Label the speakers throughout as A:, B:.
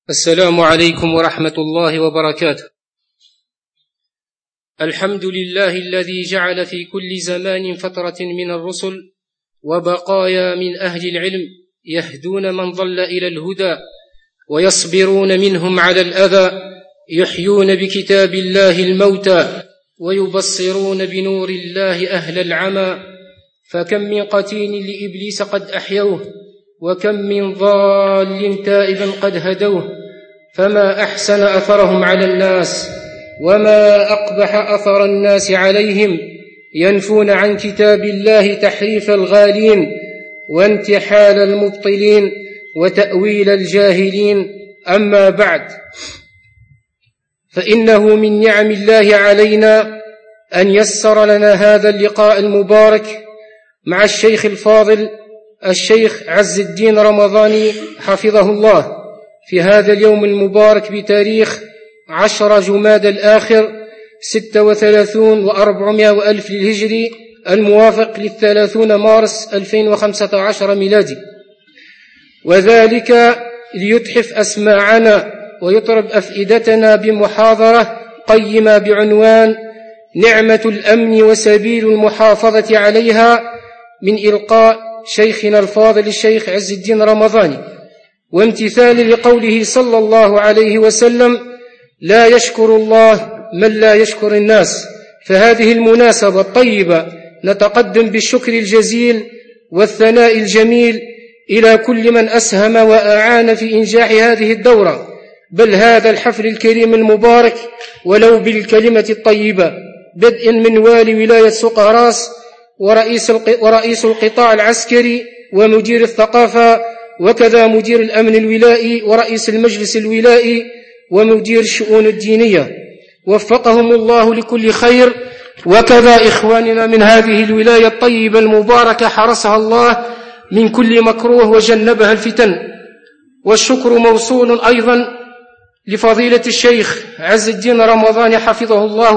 A: السلام عليكم ورحمة الله وبركاته. الحمد لله الذي جعل في كل زمان فترة من الرسل وبقايا من أهل العلم يهدون من ضل إلى الهدى ويصبرون منهم على الأذى، يحيون بكتاب الله الموتى ويبصرون بنور الله أهل العمى. فكم من قتيل لإبليس قد أحيوه، وكم من ضال تائب قد هدوه. فما أحسن أثرهم على الناس، وما أقبح أثر الناس عليهم. ينفون عن كتاب الله تحريف الغالين، وانتحال المبطلين، وتأويل الجاهلين. أما بعد، فإنه من نعم الله علينا أن يسر لنا هذا اللقاء المبارك مع الشيخ الفاضل الشيخ عز الدين رمضاني حفظه الله في هذا اليوم المبارك بتاريخ 10 جماد الآخر 36 و400 ألف للهجري، الموافق 30 مارس 2015 ميلادي، وذلك ليتحف أسماعنا ويطرب أفئدتنا بمحاضرة قيمة بعنوان نعمة الأمن وسبيل المحافظة عليها، من إلقاء شيخنا الفاضل الشيخ عز الدين رمضاني، وامتثال لقوله صلى الله عليه وسلم: لا يشكر الله من لا يشكر الناس. فهذه المناسبة الطيبة نتقدم بالشكر الجزيل والثناء الجميل إلى كل من أسهم وأعان في إنجاح هذه الدورة، بل هذا الحفل الكريم المبارك، ولو بالكلمة الطيبة، بدء من والي ولاية سقراس ورئيس القطاع العسكري ومدير الثقافة، وكذا مدير الأمن الولائي ورئيس المجلس الولائي ومدير الشؤون الدينية، وفقهم الله لكل خير. وكذا إخواننا من هذه الولاية الطيبة المباركة حرسها الله من كل مكروه وجنبها الفتن. والشكر موصول أيضا لفضيلة الشيخ عز الدين رمضان حفظه الله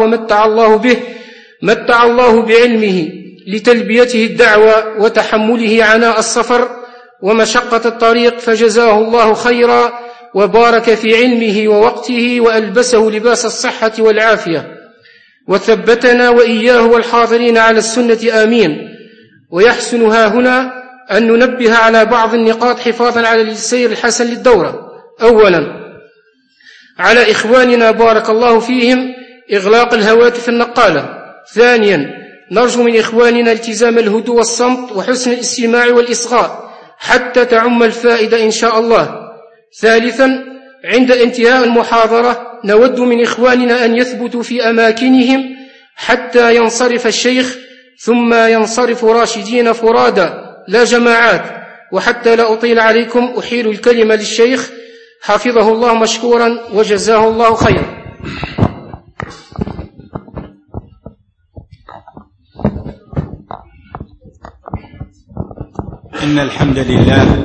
A: متع الله بعلمه لتلبيته الدعوة وتحمله عناء السفر ومشقة الطريق، فجزاه الله خيرا وبارك في علمه ووقته وألبسه لباس الصحة والعافية، وثبتنا وإياه والحاضرين على السنة آمين. ويحسن هنا أن ننبه على بعض النقاط حفاظا على السير الحسن للدورة. أولا، على إخواننا بارك الله فيهم إغلاق الهواتف النقالة. ثانيا، نرجو من إخواننا التزام الهدوء والصمت وحسن الاستماع والإصغاء حتى تعم الفائدة إن شاء الله. ثالثا، عند انتهاء المحاضرة نود من إخواننا أن يثبتوا في أماكنهم حتى ينصرف الشيخ، ثم ينصرف راشدين فرادا لا جماعات. وحتى لا أطيل عليكم أحيل الكلمة للشيخ حفظه الله مشكورا وجزاه الله خيرا.
B: إن الحمد لله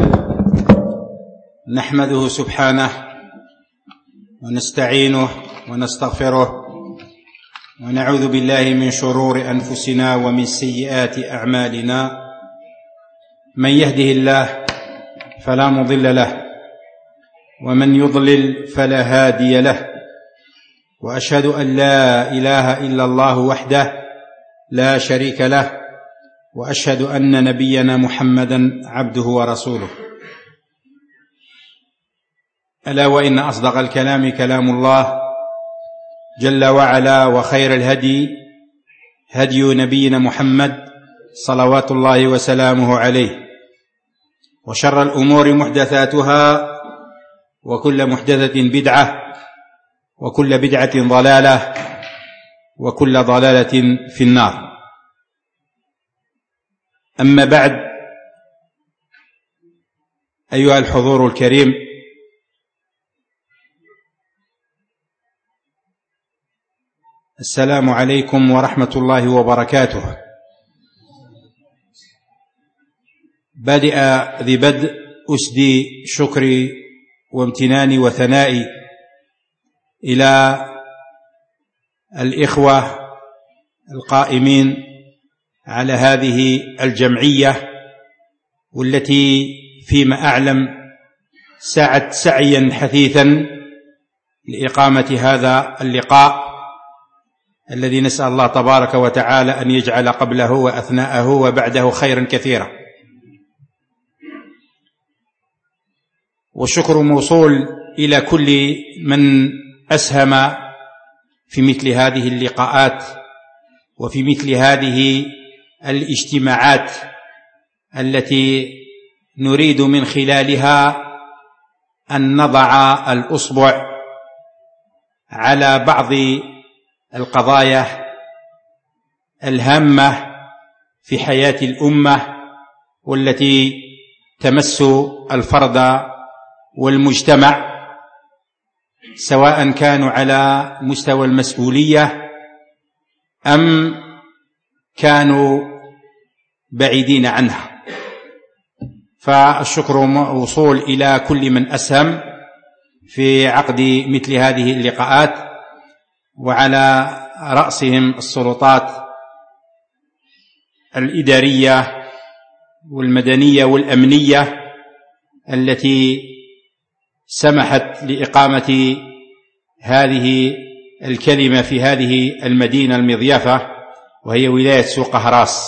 B: نحمده سبحانه ونستعينه ونستغفره ونعوذ بالله من شرور أنفسنا ومن سيئات أعمالنا. من يهده الله فلا مضل له، ومن يضلل فلا هادي له. وأشهد أن لا إله إلا الله وحده لا شريك له، وأشهد أن نبينا محمدا عبده ورسوله. ألا وإن أصدق الكلام كلام الله جل وعلا، وخير الهدي هدي نبينا محمد صلوات الله وسلامه عليه، وشر الأمور محدثاتها، وكل محدثة بدعة، وكل بدعة ضلالة، وكل ضلالة في النار. أما بعد، أيها الحضور الكريم، السلام عليكم ورحمة الله وبركاته. بادئ ذي بدء أسدي شكري وامتناني وثنائي إلى الإخوة القائمين على هذه الجمعية، والتي فيما أعلم سعت سعيا حثيثا لإقامة هذا اللقاء الذي نسأل الله تبارك وتعالى أن يجعل قبله وأثناءه وبعده خيرا كثيرا. والشكر موصول إلى كل من أسهم في مثل هذه اللقاءات وفي مثل هذه الاجتماعات التي نريد من خلالها أن نضع الأصبع على بعض القضايا الهامة في حياة الأمة والتي تمس الفرد والمجتمع، سواء كانوا على مستوى المسؤولية أم كانوا بعيدين عنها. فالشكر موصول إلى كل من أسهم في عقد مثل هذه اللقاءات، وعلى رأسهم السلطات الإدارية والمدنية والأمنية التي سمحت لإقامة هذه الكلمة في هذه المدينة المضيافة وهي ولاية سوق هراس.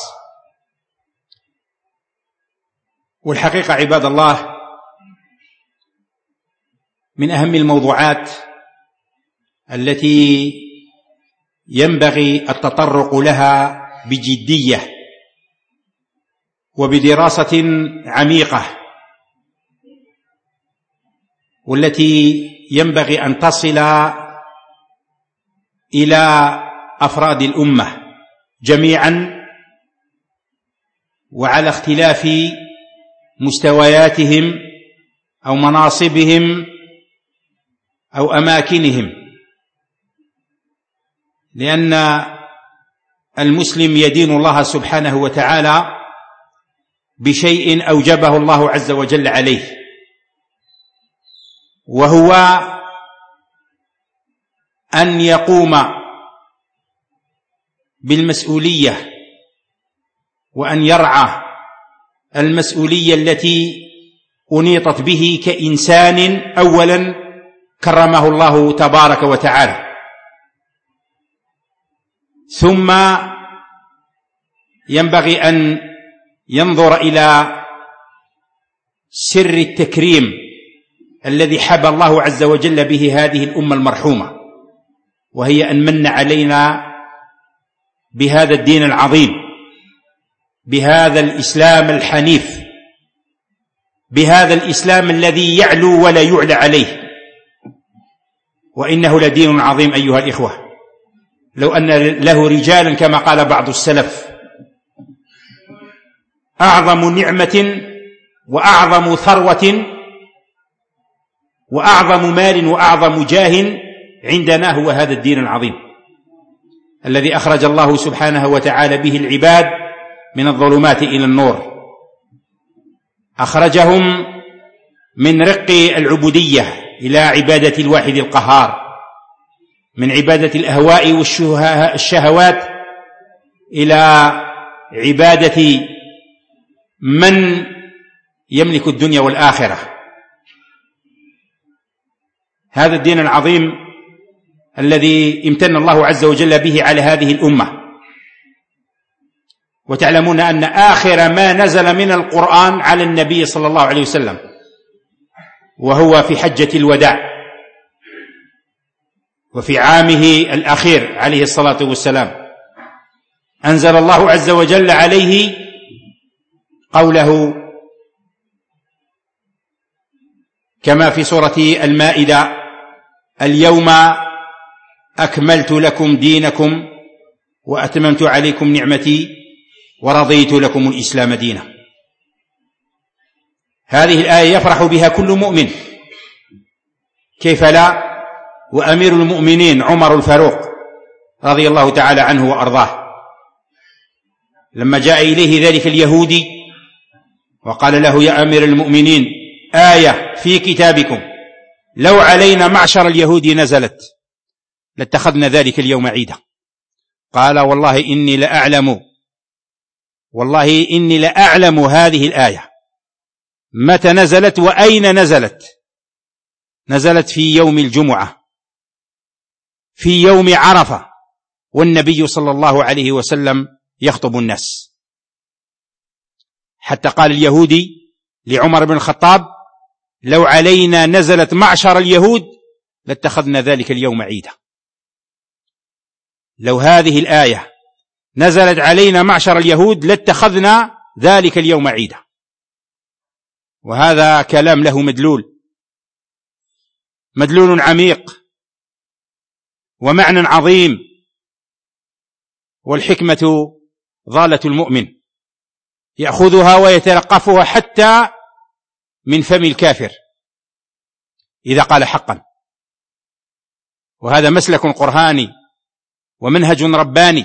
B: والحقيقة عباد الله، من أهم الموضوعات التي ينبغي التطرق لها بجدية وبدراسة عميقة، والتي ينبغي أن تصل إلى أفراد الأمة جميعا وعلى اختلاف مستوياتهم أو مناصبهم أو أماكنهم، لأن المسلم يدين الله سبحانه وتعالى بشيء أوجبه الله عز وجل عليه، وهو أن يقوم بالمسؤولية وأن يرعى المسؤولية التي أنيطت به كإنسان أولا كرمه الله تبارك وتعالى، ثم ينبغي أن ينظر إلى سر التكريم الذي حبى الله عز وجل به هذه الأمة المرحومة، وهي أن من علينا بهذا الدين العظيم، بهذا الإسلام الحنيف، بهذا الإسلام الذي يعلو ولا يعلى عليه، وإنه لدين عظيم أيها الإخوة. لو أن له رجالا كما قال بعض السلف: أعظم نعمة وأعظم ثروة وأعظم مال وأعظم جاه عندنا هو هذا الدين العظيم الذي أخرج الله سبحانه وتعالى به العباد من الظلمات إلى النور، أخرجهم من رق العبودية إلى عبادة الواحد القهار، من عبادة الأهواء والشهوات إلى عبادة من يملك الدنيا والآخرة. هذا الدين العظيم الذي امتن الله عز وجل به على هذه الأمة. وتعلمون أن آخر ما نزل من القرآن على النبي صلى الله عليه وسلم وهو في حجة الوداع وفي عامه الأخير عليه الصلاة والسلام، أنزل الله عز وجل عليه قوله كما في سورة المائدة: اليوم أكملت لكم دينكم وأتممت عليكم نعمتي ورضيت لكم الإسلام دينا. هذه الآية يفرح بها كل مؤمن، كيف لا؟ وأمير المؤمنين عمر الفاروق رضي الله تعالى عنه وأرضاه لما جاء إليه ذلك اليهودي وقال له: يا أمير المؤمنين، آية في كتابكم لو علينا معشر اليهود نزلت لاتخذنا ذلك اليوم عيدا. قال: والله إني لأعلم هذه الآية متى نزلت وأين نزلت، نزلت في يوم الجمعة في يوم عرفة، والنبي صلى الله عليه وسلم يخطب الناس، حتى قال اليهودي لعمر بن الخطاب: لو علينا نزلت معشر اليهود لاتخذنا ذلك اليوم عيدا. لو هذه الآية نزلت علينا معشر اليهود لاتخذنا ذلك اليوم عيدا. وهذا كلام له مدلول عميق ومعنى عظيم. والحكمة ضالة المؤمن، يأخذها ويتلقفها حتى من فم الكافر إذا قال حقا. وهذا مسلك قرآني ومنهج رباني.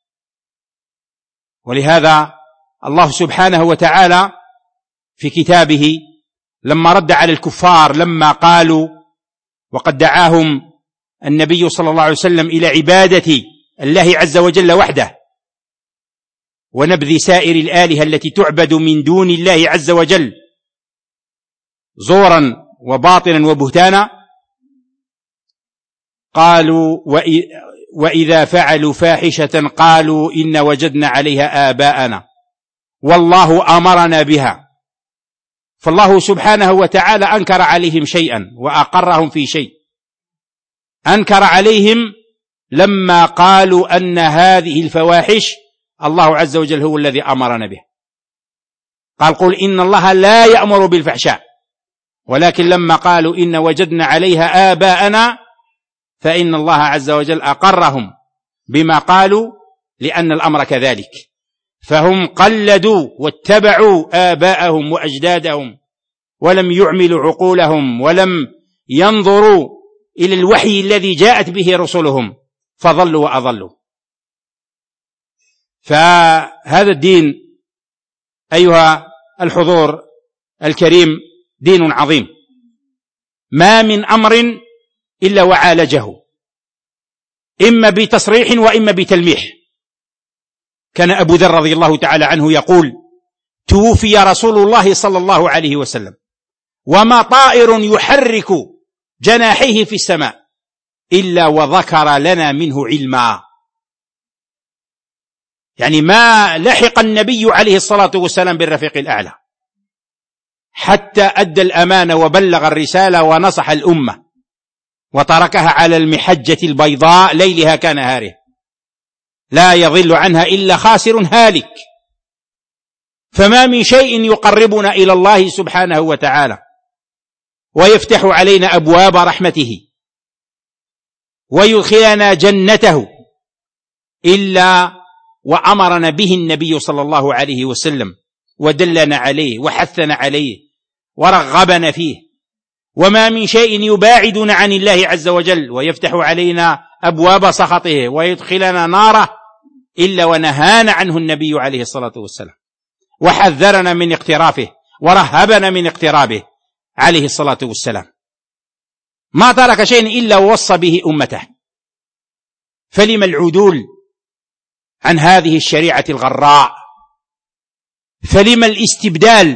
B: ولهذا الله سبحانه وتعالى في كتابه لما رد على الكفار لما قالوا، وقد دعاهم النبي صلى الله عليه وسلم إلى عبادة الله عز وجل وحده ونبذ سائر الآلهة التي تعبد من دون الله عز وجل زورا وباطلا وبهتانا، قالوا: وإذا فعلوا فاحشة قالوا إن وجدنا عليها آباءنا والله أمرنا بها. فالله سبحانه وتعالى أنكر عليهم شيئا وأقرهم في شيء. أنكر عليهم لما قالوا أن هذه الفواحش الله عز وجل هو الذي أمرنا به. قال: قل إن الله لا يأمر بالفحشاء. ولكن لما قالوا إن وجدنا عليها آباءنا فإن الله عز وجل أقرهم بما قالوا، لأن الأمر كذلك. فهم قلدوا واتبعوا آباءهم وأجدادهم ولم يعملوا عقولهم ولم ينظروا إلى الوحي الذي جاءت به رسلهم فضلوا وأضلوا. فهذا الدين أيها الحضور الكريم دين عظيم، ما من أمر إلا وعالجه، إما بتصريح وإما بتلميح. كان أبو ذر رضي الله تعالى عنه يقول: توفي رسول الله صلى الله عليه وسلم وما طائر يحرك جناحيه في السماء إلا وذكر لنا منه علما. يعني ما لحق النبي عليه الصلاة والسلام بالرفيق الأعلى حتى أدى الأمانة وبلغ الرسالة ونصح الأمة وتركها على المحجة البيضاء ليلها كنهارها لا يضل عنها إلا خاسر هالك. فما من شيء يقربنا إلى الله سبحانه وتعالى ويفتح علينا أبواب رحمته ويدخلنا جنته إلا وأمرنا به النبي صلى الله عليه وسلم ودلنا عليه وحثنا عليه ورغبنا فيه. وما من شيء يباعدنا عن الله عز وجل ويفتح علينا أبواب سخطه ويدخلنا ناره إلا ونهانا عنه النبي عليه الصلاة والسلام وحذرنا من اقترافه ورهبنا من اقترابه عليه الصلاة والسلام. ما ترك شيء إلا ووصى به أمته. فلم العدول عن هذه الشريعة الغراء؟ فلم الاستبدال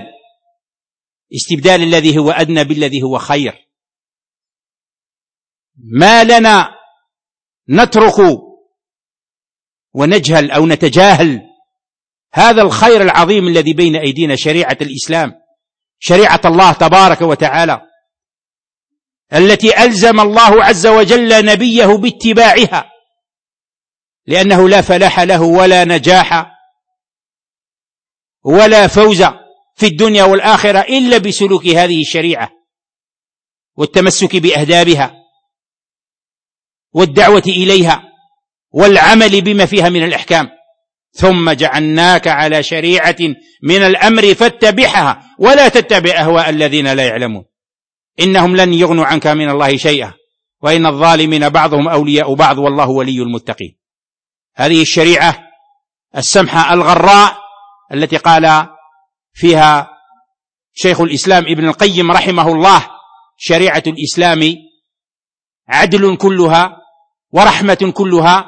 B: الذي هو أدنى بالذي هو خير؟ ما لنا نترك ونجهل أو نتجاهل هذا الخير العظيم الذي بين أيدينا، شريعة الإسلام، شريعة الله تبارك وتعالى التي ألزم الله عز وجل نبيه باتباعها، لأنه لا فلاح له ولا نجاح ولا فوز في الدنيا والآخرة إلا بسلوك هذه الشريعة والتمسك بأهدابها والدعوة إليها والعمل بما فيها من الأحكام. ثم جعلناك على شريعة من الأمر فاتبعها ولا تتبع أهواء الذين لا يعلمون إنهم لن يغنوا عنك من الله شيئا وإن الظالمين بعضهم أولياء بعض والله ولي المتقين. هذه الشريعة السمحة الغراء التي قال فيها شيخ الإسلام ابن القيم رحمه الله: شريعة الإسلام عدل كلها ورحمة كلها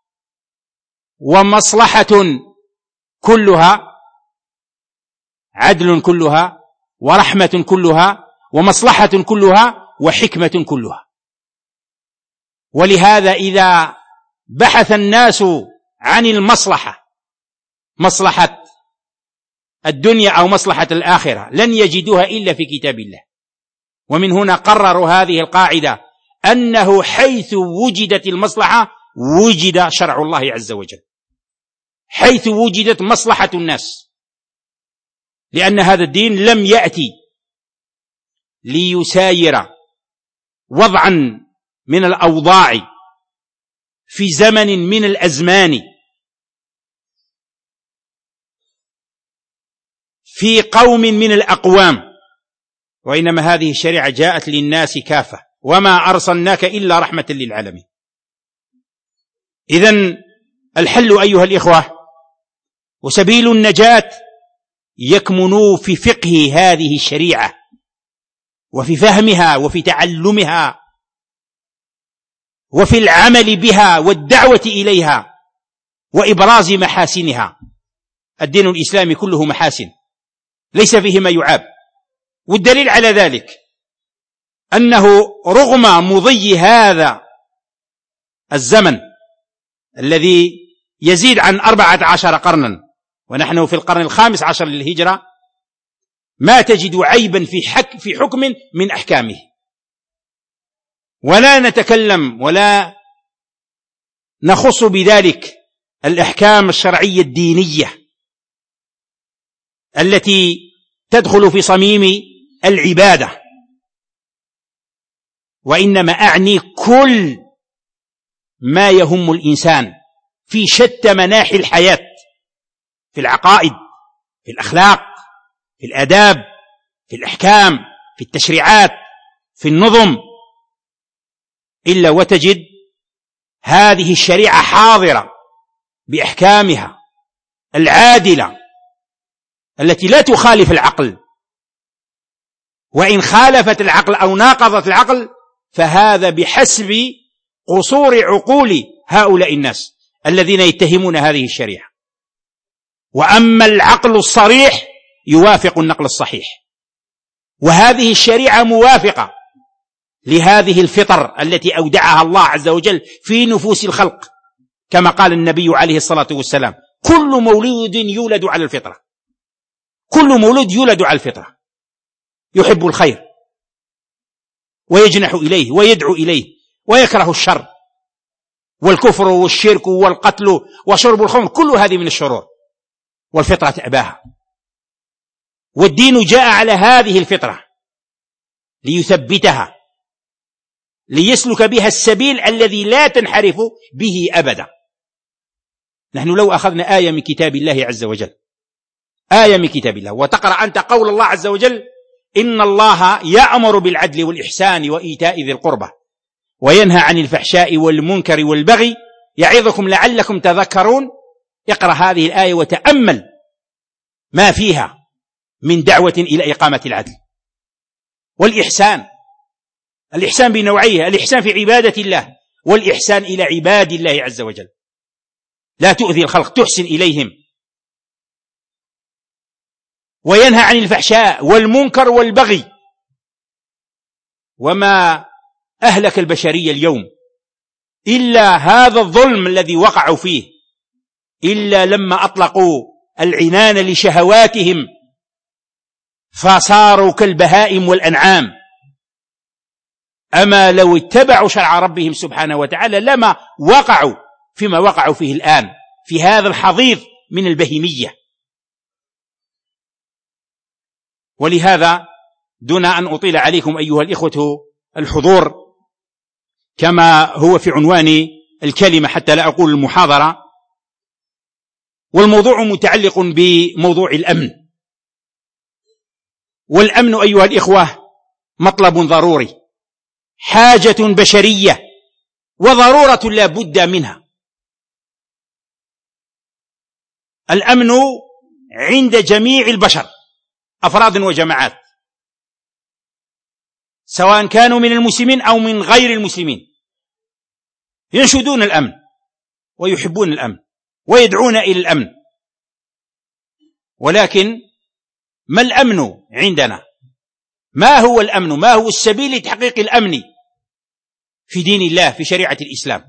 B: ومصلحة كلها، عدل كلها ورحمة كلها ومصلحة كلها وحكمة كلها. ولهذا إذا بحث الناس عن المصلحة، مصلحة الدنيا أو مصلحة الآخرة، لن يجدوها إلا في كتاب الله. ومن هنا قرروا هذه القاعدة، أنه حيث وجدت المصلحة وجد شرع الله عز وجل، حيث وجدت مصلحة الناس، لأن هذا الدين لم يأتي ليساير وضعا من الأوضاع في زمن من الأزمان في قوم من الأقوام، وإنما هذه الشريعة جاءت للناس كافة، وما أرسلناك إلا رحمة للعالمين. إذن الحل أيها الإخوة وسبيل النجاة يكمن في فقه هذه الشريعة وفي فهمها وفي تعلمها وفي العمل بها والدعوة إليها وإبراز محاسنها. الدين الإسلامي كله محاسن، ليس فيه ما يعاب. والدليل على ذلك أنه رغم مضي هذا الزمن الذي يزيد عن 14 قرنا، ونحن في القرن 15 للهجرة، ما تجد عيبا في حكم من أحكامه، ولا نتكلم ولا نخص بذلك الأحكام الشرعية الدينية التي تدخل في صميم العبادة، وإنما أعني كل ما يهم الإنسان في شتى مناحي الحياة، في العقائد، في الأخلاق، في الآداب، في الأحكام، في التشريعات، في النظم، إلا وتجد هذه الشريعة حاضرة بأحكامها العادلة التي لا تخالف العقل، وإن خالفت العقل أو ناقضت العقل فهذا بحسب قصور عقول هؤلاء الناس الذين يتهمون هذه الشريعة. وأما العقل الصريح يوافق النقل الصحيح، وهذه الشريعة موافقة لهذه الفطر التي أودعها الله عز وجل في نفوس الخلق، كما قال النبي عليه الصلاة والسلام: كل مولود يولد على الفطرة، كل مولود يولد على الفطرة، يحب الخير ويجنح إليه ويدعو إليه ويكره الشر والكفر والشرك والقتل وشرب الخمر، كل هذه من الشرور، والفطرة أباها. والدين جاء على هذه الفطرة ليثبتها، ليسلك بها السبيل الذي لا تنحرف به أبدا. نحن لو أخذنا آية من كتاب الله عز وجل، آية من كتاب الله، وتقرأ أنت قول الله عز وجل: إن الله يأمر بالعدل والإحسان وإيتاء ذي القربى وينهى عن الفحشاء والمنكر والبغي يعظكم لعلكم تذكرون. اقرأ هذه الآية وتأمل ما فيها من دعوة إلى إقامة العدل والإحسان. الإحسان بنوعيه: الإحسان في عبادة الله، والإحسان إلى عباد الله عز وجل، لا تؤذي الخلق، تحسن إليهم. وينهى عن الفحشاء والمنكر والبغي. وما أهلك البشرية اليوم إلا هذا الظلم الذي وقعوا فيه، إلا لما أطلقوا العنان لشهواتهم فصاروا كالبهائم والأنعام. أما لو اتبعوا شرع ربهم سبحانه وتعالى لما وقعوا فيما وقعوا فيه الآن، في هذا الحضيض من البهيمية. ولهذا دون أن أطيل عليكم أيها الإخوة الحضور، كما هو في عنوان الكلمة حتى لا أقول المحاضرة، والموضوع متعلق بموضوع الأمن. والأمن أيها الإخوة مطلب ضروري، حاجة بشرية وضرورة لا بد منها. الأمن عند جميع البشر أفراد وجماعات، سواء كانوا من المسلمين أو من غير المسلمين، ينشدون الأمن ويحبون الأمن ويدعون إلى الأمن. ولكن ما الأمن عندنا؟ ما هو الأمن؟ ما هو السبيل لتحقيق الأمن في دين الله، في شريعة الإسلام؟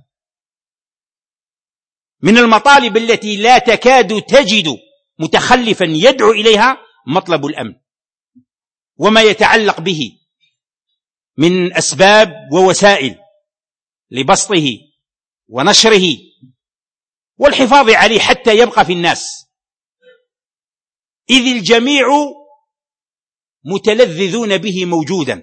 B: من المطالب التي لا تكاد تجد متخلفا يدعو إليها مطلب الأمن، وما يتعلق به من أسباب ووسائل لبسطه ونشره والحفاظ عليه حتى يبقى في الناس، إذ الجميع متلذذون به موجودا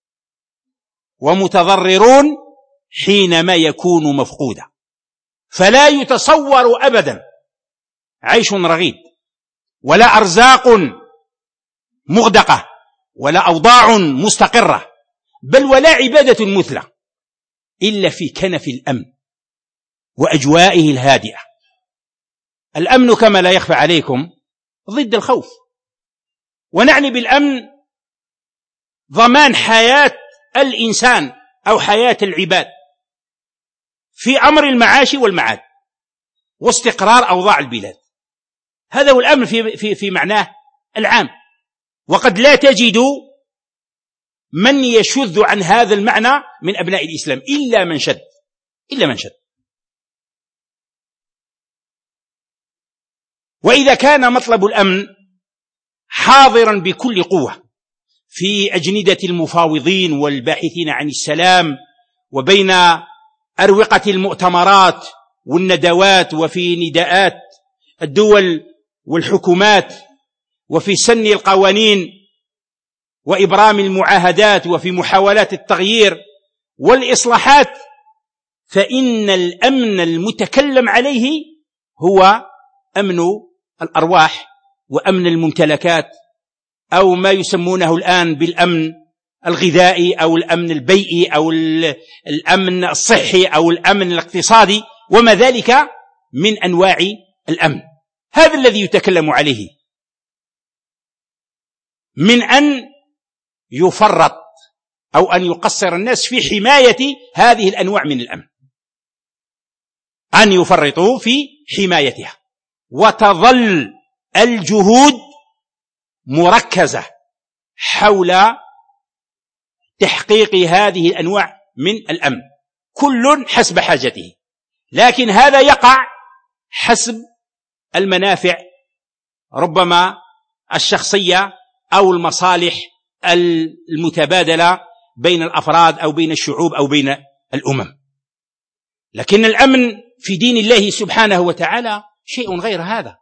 B: ومتضررون حينما يكون مفقودا. فلا يتصور أبدا عيش رغيد، ولا أرزاق مغدقة، ولا أوضاع مستقرة، بل ولا عبادة مثلى إلا في كنف الأمن وأجوائه الهادئة. الأمن كما لا يخفى عليكم ضد الخوف، ونعني بالأمن ضمان حياة الإنسان أو حياة العباد في أمر المعاش والمعاد واستقرار أوضاع البلاد. هذا هو الأمن في معناه العام، وقد لا تجد من يشذ عن هذا المعنى من أبناء الإسلام إلا من شد. وإذا كان مطلب الأمن حاضرا بكل قوة في أجندة المفاوضين والباحثين عن السلام، وبين أروقة المؤتمرات والندوات، وفي نداءات الدول والحكومات، وفي سن القوانين وإبرام المعاهدات، وفي محاولات التغيير والإصلاحات، فإن الأمن المتكلم عليه هو أمن الأرواح وأمن الممتلكات، أو ما يسمونه الآن بالأمن الغذائي أو الأمن البيئي أو الأمن الصحي أو الأمن الاقتصادي، وما ذلك من أنواع الأمن. هذا الذي يتكلم عليه، من أن يفرط أو أن يقصر الناس في حماية هذه الأنواع من الأمن، أن يفرطوا في حمايتها، وتظل الجهود مركزة حول تحقيق هذه الأنواع من الأمن، كل حسب حاجته، لكن هذا يقع حسب المنافع ربما الشخصية أو المصالح المتبادلة بين الأفراد أو بين الشعوب أو بين الأمم. لكن الأمن في دين الله سبحانه وتعالى شيء غير هذا،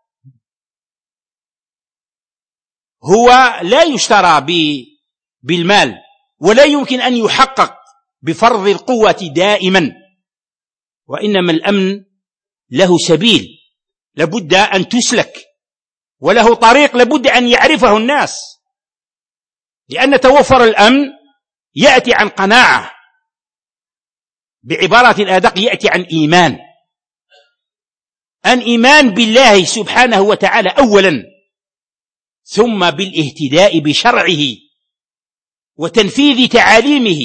B: هو لا يشترى بالمال، ولا يمكن أن يحقق بفرض القوة دائما، وإنما الأمن له سبيل لابد أن تسلك، وله طريق لابد أن يعرفه الناس، لأن توفر الأمن يأتي عن قناعة، بعبارة أدق يأتي عن إيمان بالله سبحانه وتعالى أولا، ثم بالاهتداء بشرعه وتنفيذ تعاليمه،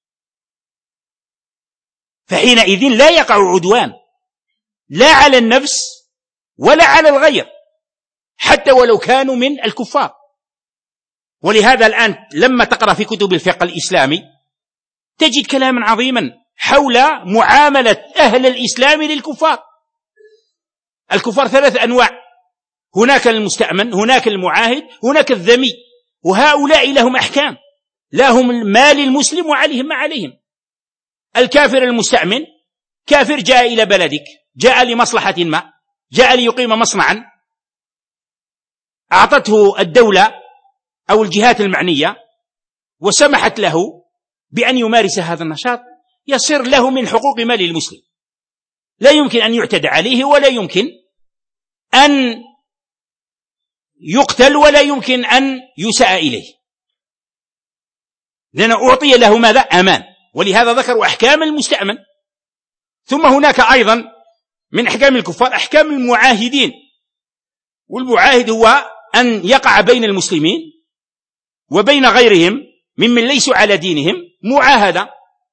B: فحينئذ لا يقع عدوان لا على النفس ولا على الغير، حتى ولو كانوا من الكفار. ولهذا الآن لما تقرأ في كتب الفقه الإسلامي تجد كلاما عظيما حول معاملة أهل الإسلام للكفار. الكفار 3 أنواع، هناك المستأمن، هناك المعاهد، هناك الذمي، وهؤلاء لهم أحكام، لهم مال المسلم وعليهم ما عليهم. الكافر المستأمن كافر جاء إلى بلدك، جاء لمصلحة ما، جاء ليقيم مصنعا أعطته الدولة أو الجهات المعنية وسمحت له بأن يمارس هذا النشاط، يصير له من حقوق مال المسلم، لا يمكن أن يعتدى عليه، ولا يمكن أن يقتل، ولا يمكن أن يساء إليه، لأن أعطي له ماذا؟ أمان. ولهذا ذكروا أحكام المستأمن. ثم هناك أيضا من أحكام الكفار أحكام المعاهدين، والمعاهد هو أن يقع بين المسلمين وبين غيرهم ممن ليسوا على دينهم معاهدة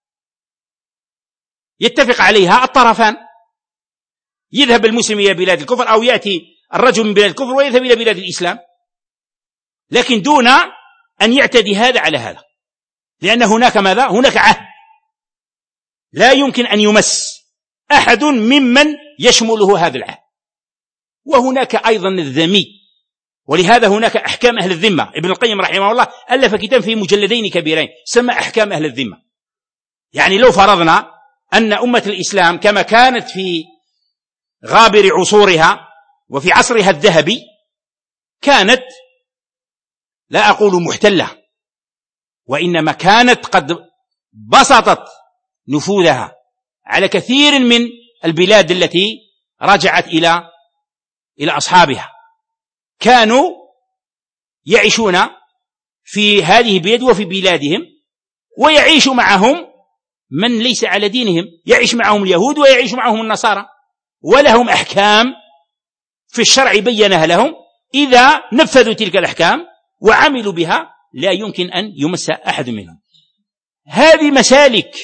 B: يتفق عليها الطرفان، يذهب المسلم إلى بلاد الكفر أو يأتي الرجل من بلاد الكفر ويذهب إلى بلاد الإسلام، لكن دون أن يعتدي هذا على هذا، لأن هناك ماذا؟ هناك عهد لا يمكن أن يمس أحد ممن يشمله هذا العهد. وهناك أيضا الذمي، ولهذا هناك أحكام أهل الذمة. ابن القيم رحمه الله ألف كتاب في مجلدين كبيرين سمى أحكام أهل الذمة. يعني لو فرضنا أن أمة الإسلام كما كانت في غابر عصورها وفي عصرها الذهبي كانت لا أقول محتلة، وإنما كانت قد بسطت نفوذها على كثير من البلاد التي رجعت إلى أصحابها، كانوا يعيشون في هذه البلاد وفي بلادهم، ويعيش معهم من ليس على دينهم، يعيش معهم اليهود ويعيش معهم النصارى، ولهم أحكام في الشرع بينها لهم، إذا نفذوا تلك الأحكام وعملوا بها لا يمكن أن يمس أحد منهم. هذه مسالك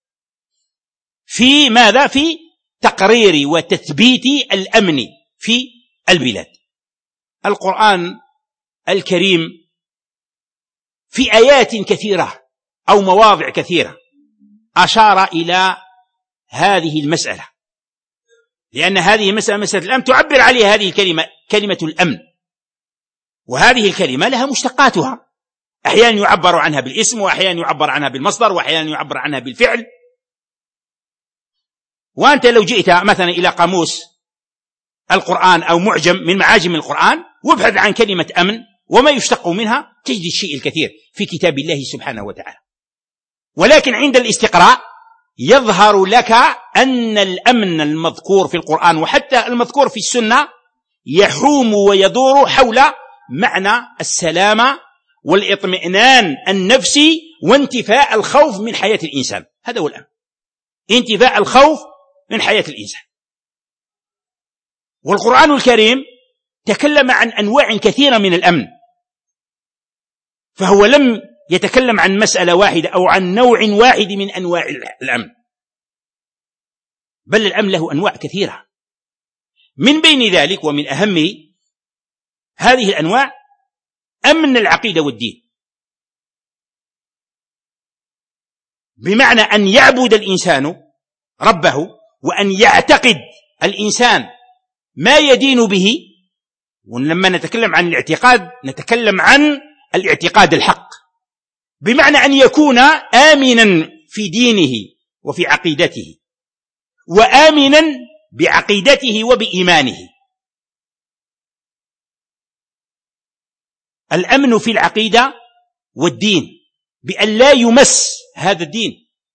B: في ماذا؟ في تقرير وتثبيت الأمن في البلاد. القرآن الكريم في آيات كثيرة أو مواضع كثيرة أشار إلى هذه المسألة، لأن هذه مسألة الأمن تعبر عليها هذه الكلمة، كلمة الأمن، وهذه الكلمة لها مشتقاتها، أحيانا يعبر عنها بالاسم، وأحيانا يعبر عنها بالمصدر، وأحيانا يعبر عنها بالفعل. وأنت لو جئت مثلا إلى قاموس القرآن أو معجم من معاجم القرآن وابحث عن كلمة أمن وما يشتق منها تجد الشيء الكثير في كتاب الله سبحانه وتعالى. ولكن عند الاستقراء يظهر لك أن الأمن المذكور في القرآن وحتى المذكور في السنة يحوم ويدور حول معنى السلامة والإطمئنان النفسي وانتفاء الخوف من حياة الإنسان. هذا هو الأمن، انتفاء الخوف من حياة الإنسان. والقرآن الكريم تكلم عن أنواع كثيرة من الأمن، فهو لم يتكلم عن مسألة واحدة أو عن نوع واحد من أنواع الأمن، بل الأمن له أنواع كثيرة. من بين ذلك ومن أهم هذه الأنواع أمن العقيدة والدين، بمعنى أن يعبد الإنسان ربه وأن يعتقد الإنسان ما يدين به. ولما نتكلم عن الاعتقاد نتكلم عن الاعتقاد الحق، بمعنى أن يكون آمنا في دينه وفي عقيدته، وآمنا بعقيدته وبإيمانه. الأمن في العقيدة والدين بأن لا يمس هذا الدين.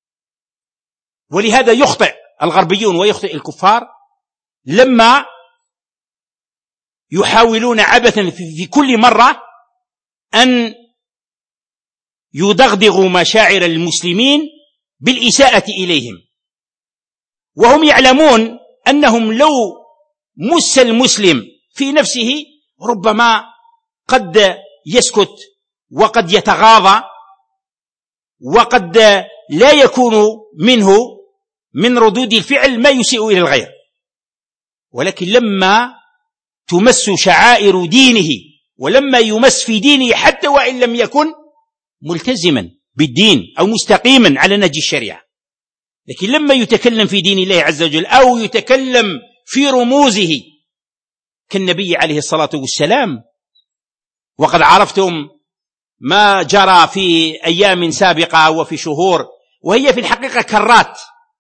B: ولهذا يخطئ الغربيون ويخطئ الكفار لما يحاولون عبثا في كل مرة أن يدغدغوا مشاعر المسلمين بالإساءة إليهم، وهم يعلمون أنهم لو مس المسلم في نفسه ربما قد يسكت وقد يتغاضى وقد لا يكون منه من ردود الفعل ما يسيء إلى الغير. ولكن لما تمس شعائر دينه ولما يمس في دينه حتى وإن لم يكن ملتزما بالدين أو مستقيما على نهج الشريعة، لكن لما يتكلم في دين الله عز وجل أو يتكلم في رموزه كالنبي عليه الصلاة والسلام، وقد عرفتم ما جرى في أيام سابقة وفي شهور، وهي في الحقيقة كرات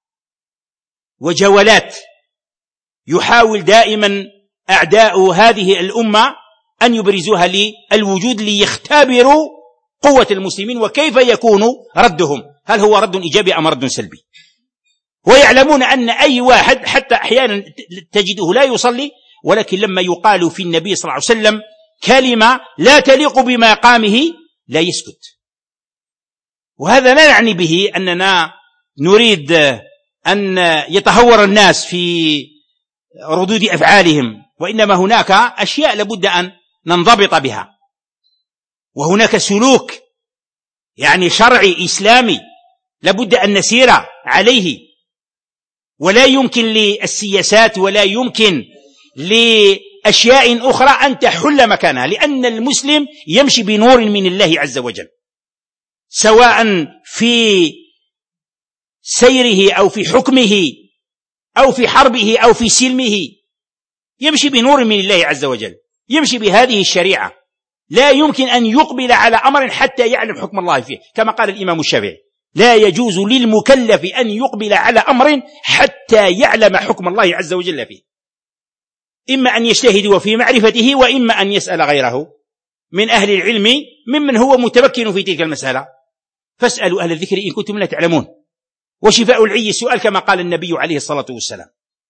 B: وجولات يحاول دائما أعداء هذه الأمة أن يبرزوها للوجود ليختبروا قوة المسلمين وكيف يكون ردهم، هل هو رد إيجابي أم رد سلبي. ويعلمون أن أي واحد حتى أحيانا تجده لا يصلي، ولكن لما يقال في النبي صلى الله عليه وسلم كلمة لا تليق بمقامه لا يسكت. وهذا لا يعني به أننا نريد أن يتهور الناس في ردود أفعالهم، وإنما هناك أشياء لابد أن ننضبط بها، وهناك سلوك يعني شرعي إسلامي لابد أن نسير عليه. ولا يمكن للسياسات ولا يمكن أشياء أخرى أن تحل مكانها، لأن المسلم يمشي بنور من الله عز وجل، سواء في سيره أو في حكمه أو في حربه أو في سلمه، يمشي بنور من الله عز وجل، يمشي بهذه الشريعة، لا يمكن أن يقبل على أمر حتى يعلم حكم الله فيه، كما قال الإمام الشافعي: لا يجوز للمكلف أن يقبل على أمر حتى يعلم حكم الله عز وجل فيه، إما أن يجتهد في معرفته، وإما أن يسأل غيره من أهل العلم ممن هو متمكن في تلك المسألة. فاسألوا أهل الذكر إن كنتم لا تعلمون، وشفاء العي السؤال، كما قال النبي عليه الصلاة والسلام.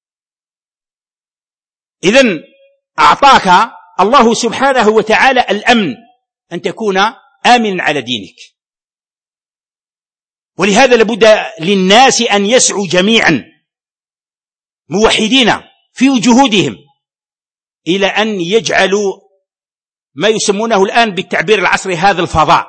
B: إذن أعطاك الله سبحانه وتعالى الأمن، أن تكون آمنا على دينك، ولهذا لابد للناس أن يسعوا جميعا موحدين في جهودهم إلى أن يجعلوا ما يسمونه الآن بالتعبير العصري هذا الفضاء،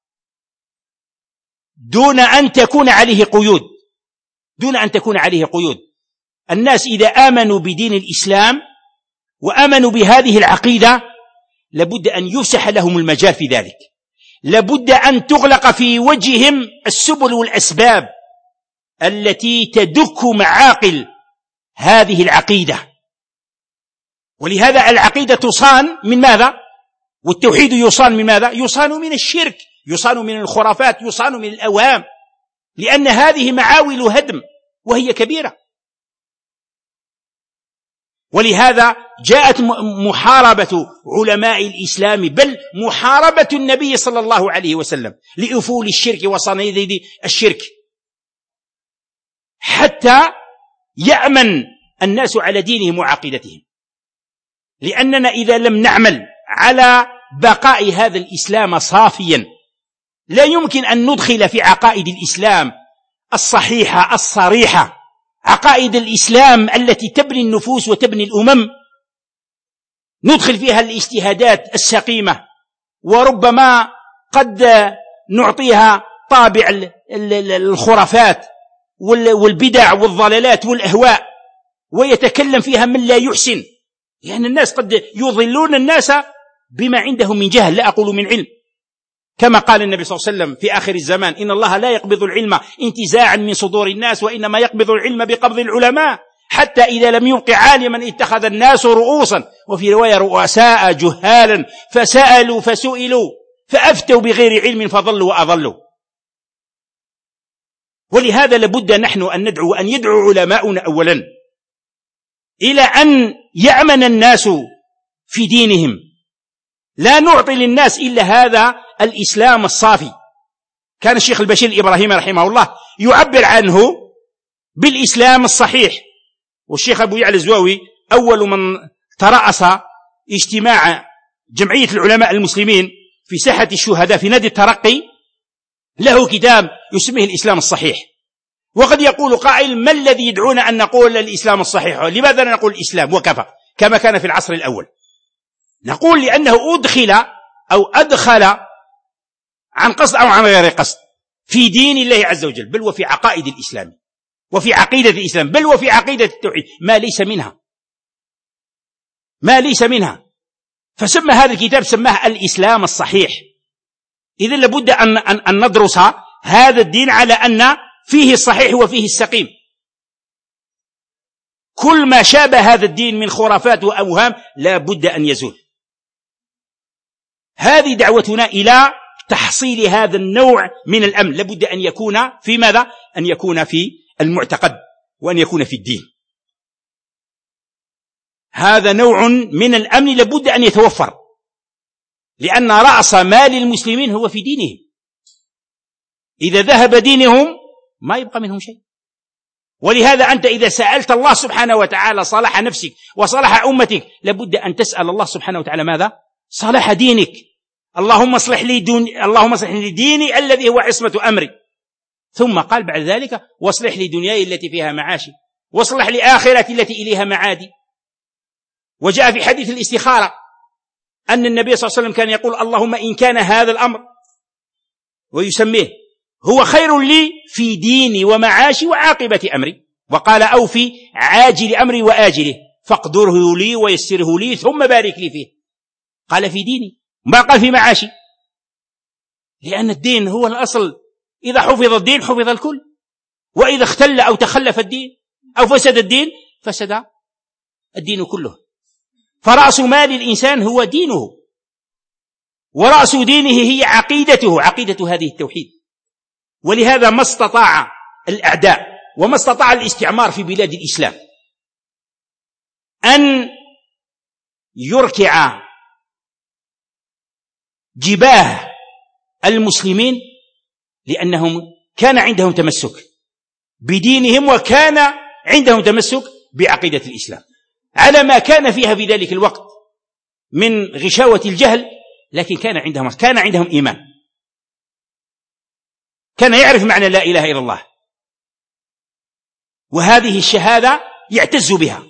B: دون أن تكون عليه قيود، دون أن تكون عليه قيود. الناس إذا آمنوا بدين الإسلام وآمنوا بهذه العقيدة لابد أن يفسح لهم المجال في ذلك، لابد أن تغلق في وجههم السبل والأسباب التي تدك معاقل هذه العقيدة. ولهذا العقيدة تصان من ماذا؟ والتوحيد يصان من ماذا؟ يصان من الشرك، يصان من الخرافات، يصان من الأوهام، لأن هذه معاول هدم وهي كبيرة. ولهذا جاءت محاربة علماء الإسلام، بل محاربة النبي صلى الله عليه وسلم لأفول الشرك وصناديد الشرك، حتى يأمن الناس على دينهم وعقيدتهم. لأننا إذا لم نعمل على بقاء هذا الإسلام صافيا لا يمكن أن ندخل في عقائد الإسلام الصحيحة الصريحة، عقائد الإسلام التي تبني النفوس وتبني الأمم، ندخل فيها الاجتهادات السقيمة، وربما قد نعطيها طابع الخرافات والبدع والضلالات والأهواء، ويتكلم فيها من لا يحسن، لأن الناس قد يضلون الناس بما عندهم من جهل، لا أقول من علم، كما قال النبي صلى الله عليه وسلم في آخر الزمان: إن الله لا يقبض العلم انتزاعا من صدور الناس، وإنما يقبض العلم بقبض العلماء، حتى إذا لم يبق عالما اتخذ الناس رؤوسا، وفي رواية رؤساء جهالا، فسألوا فسئلوا فأفتوا بغير علم فضلوا وأضلوا. ولهذا لابد نحن أن ندعو، أن يدعو علماؤنا أولا إلى أن يأمن الناس في دينهم، لا نعطي للناس إلا هذا الإسلام الصافي. كان الشيخ البشير الإبراهيمي رحمه الله يعبر عنه بالإسلام الصحيح، والشيخ أبو يعلى الزواوي أول من ترأس اجتماع جمعية العلماء المسلمين في ساحة الشهداء في نادي الترقي له كتاب يسميه الإسلام الصحيح. وقد يقول قائل: ما الذي يدعونا أن نقول الإسلام الصحيح؟ لماذا لا نقول الإسلام وكفى كما كان في العصر الأول؟ نقول لأنه أدخل عن قصد أو عن غير قصد في دين الله عز وجل، بل وفي عقائد الإسلام، وفي عقيدة الإسلام، بل وفي عقيدة التوحيد ما ليس منها. فسمى هذا الكتاب سماه الإسلام الصحيح. إذن لابد أن ندرس هذا الدين على أن فيه الصحيح وفيه السقيم. كل ما شابه هذا الدين من خرافات وأوهام لا بد أن يزول. هذه دعوتنا إلى تحصيل هذا النوع من الأمن، لابد أن يكون في ماذا؟ أن يكون في المعتقد، وأن يكون في الدين. هذا نوع من الأمن لابد أن يتوفر، لأن رأس مال المسلمين هو في دينهم. إذا ذهب دينهم ما يبقى منهم شيء. ولهذا أنت إذا سألت الله سبحانه وتعالى صلاح نفسك وصلاح أمتك لابد أن تسأل الله سبحانه وتعالى ماذا؟ صلاح دينك. اللهم اصلح لي ديني الذي هو عصمة أمري. ثم قال بعد ذلك: واصلح لي دنياي التي فيها معاشي، واصلح لي آخرتي التي إليها معادي. وجاء في حديث الاستخارة أن النبي صلى الله عليه وسلم كان يقول: اللهم إن كان هذا الأمر، ويسميه، هو خير لي في ديني ومعاشي وعاقبة أمري، وقال: أو في عاجل أمري وآجله، فاقدره لي ويسره لي ثم بارك لي فيه. قال في ديني، ما قال في معاشي، لأن الدين هو الأصل. إذا حفظ الدين حفظ الكل، وإذا اختل أو تخلف الدين أو فسد الدين فسد الدين كله. فرأس مال الإنسان هو دينه، ورأس دينه هي عقيدته، عقيدة هذه التوحيد. ولهذا ما استطاع الأعداء وما استطاع الاستعمار في بلاد الإسلام أن يركع جباه المسلمين، لأنهم كان عندهم تمسك بدينهم وكان عندهم تمسك بعقيدة الإسلام على ما كان فيها في ذلك الوقت من غشاوة الجهل، لكن كان عندهم إيمان، كان يعرف معنى لا إله إلا الله، وهذه الشهادة يعتز بها.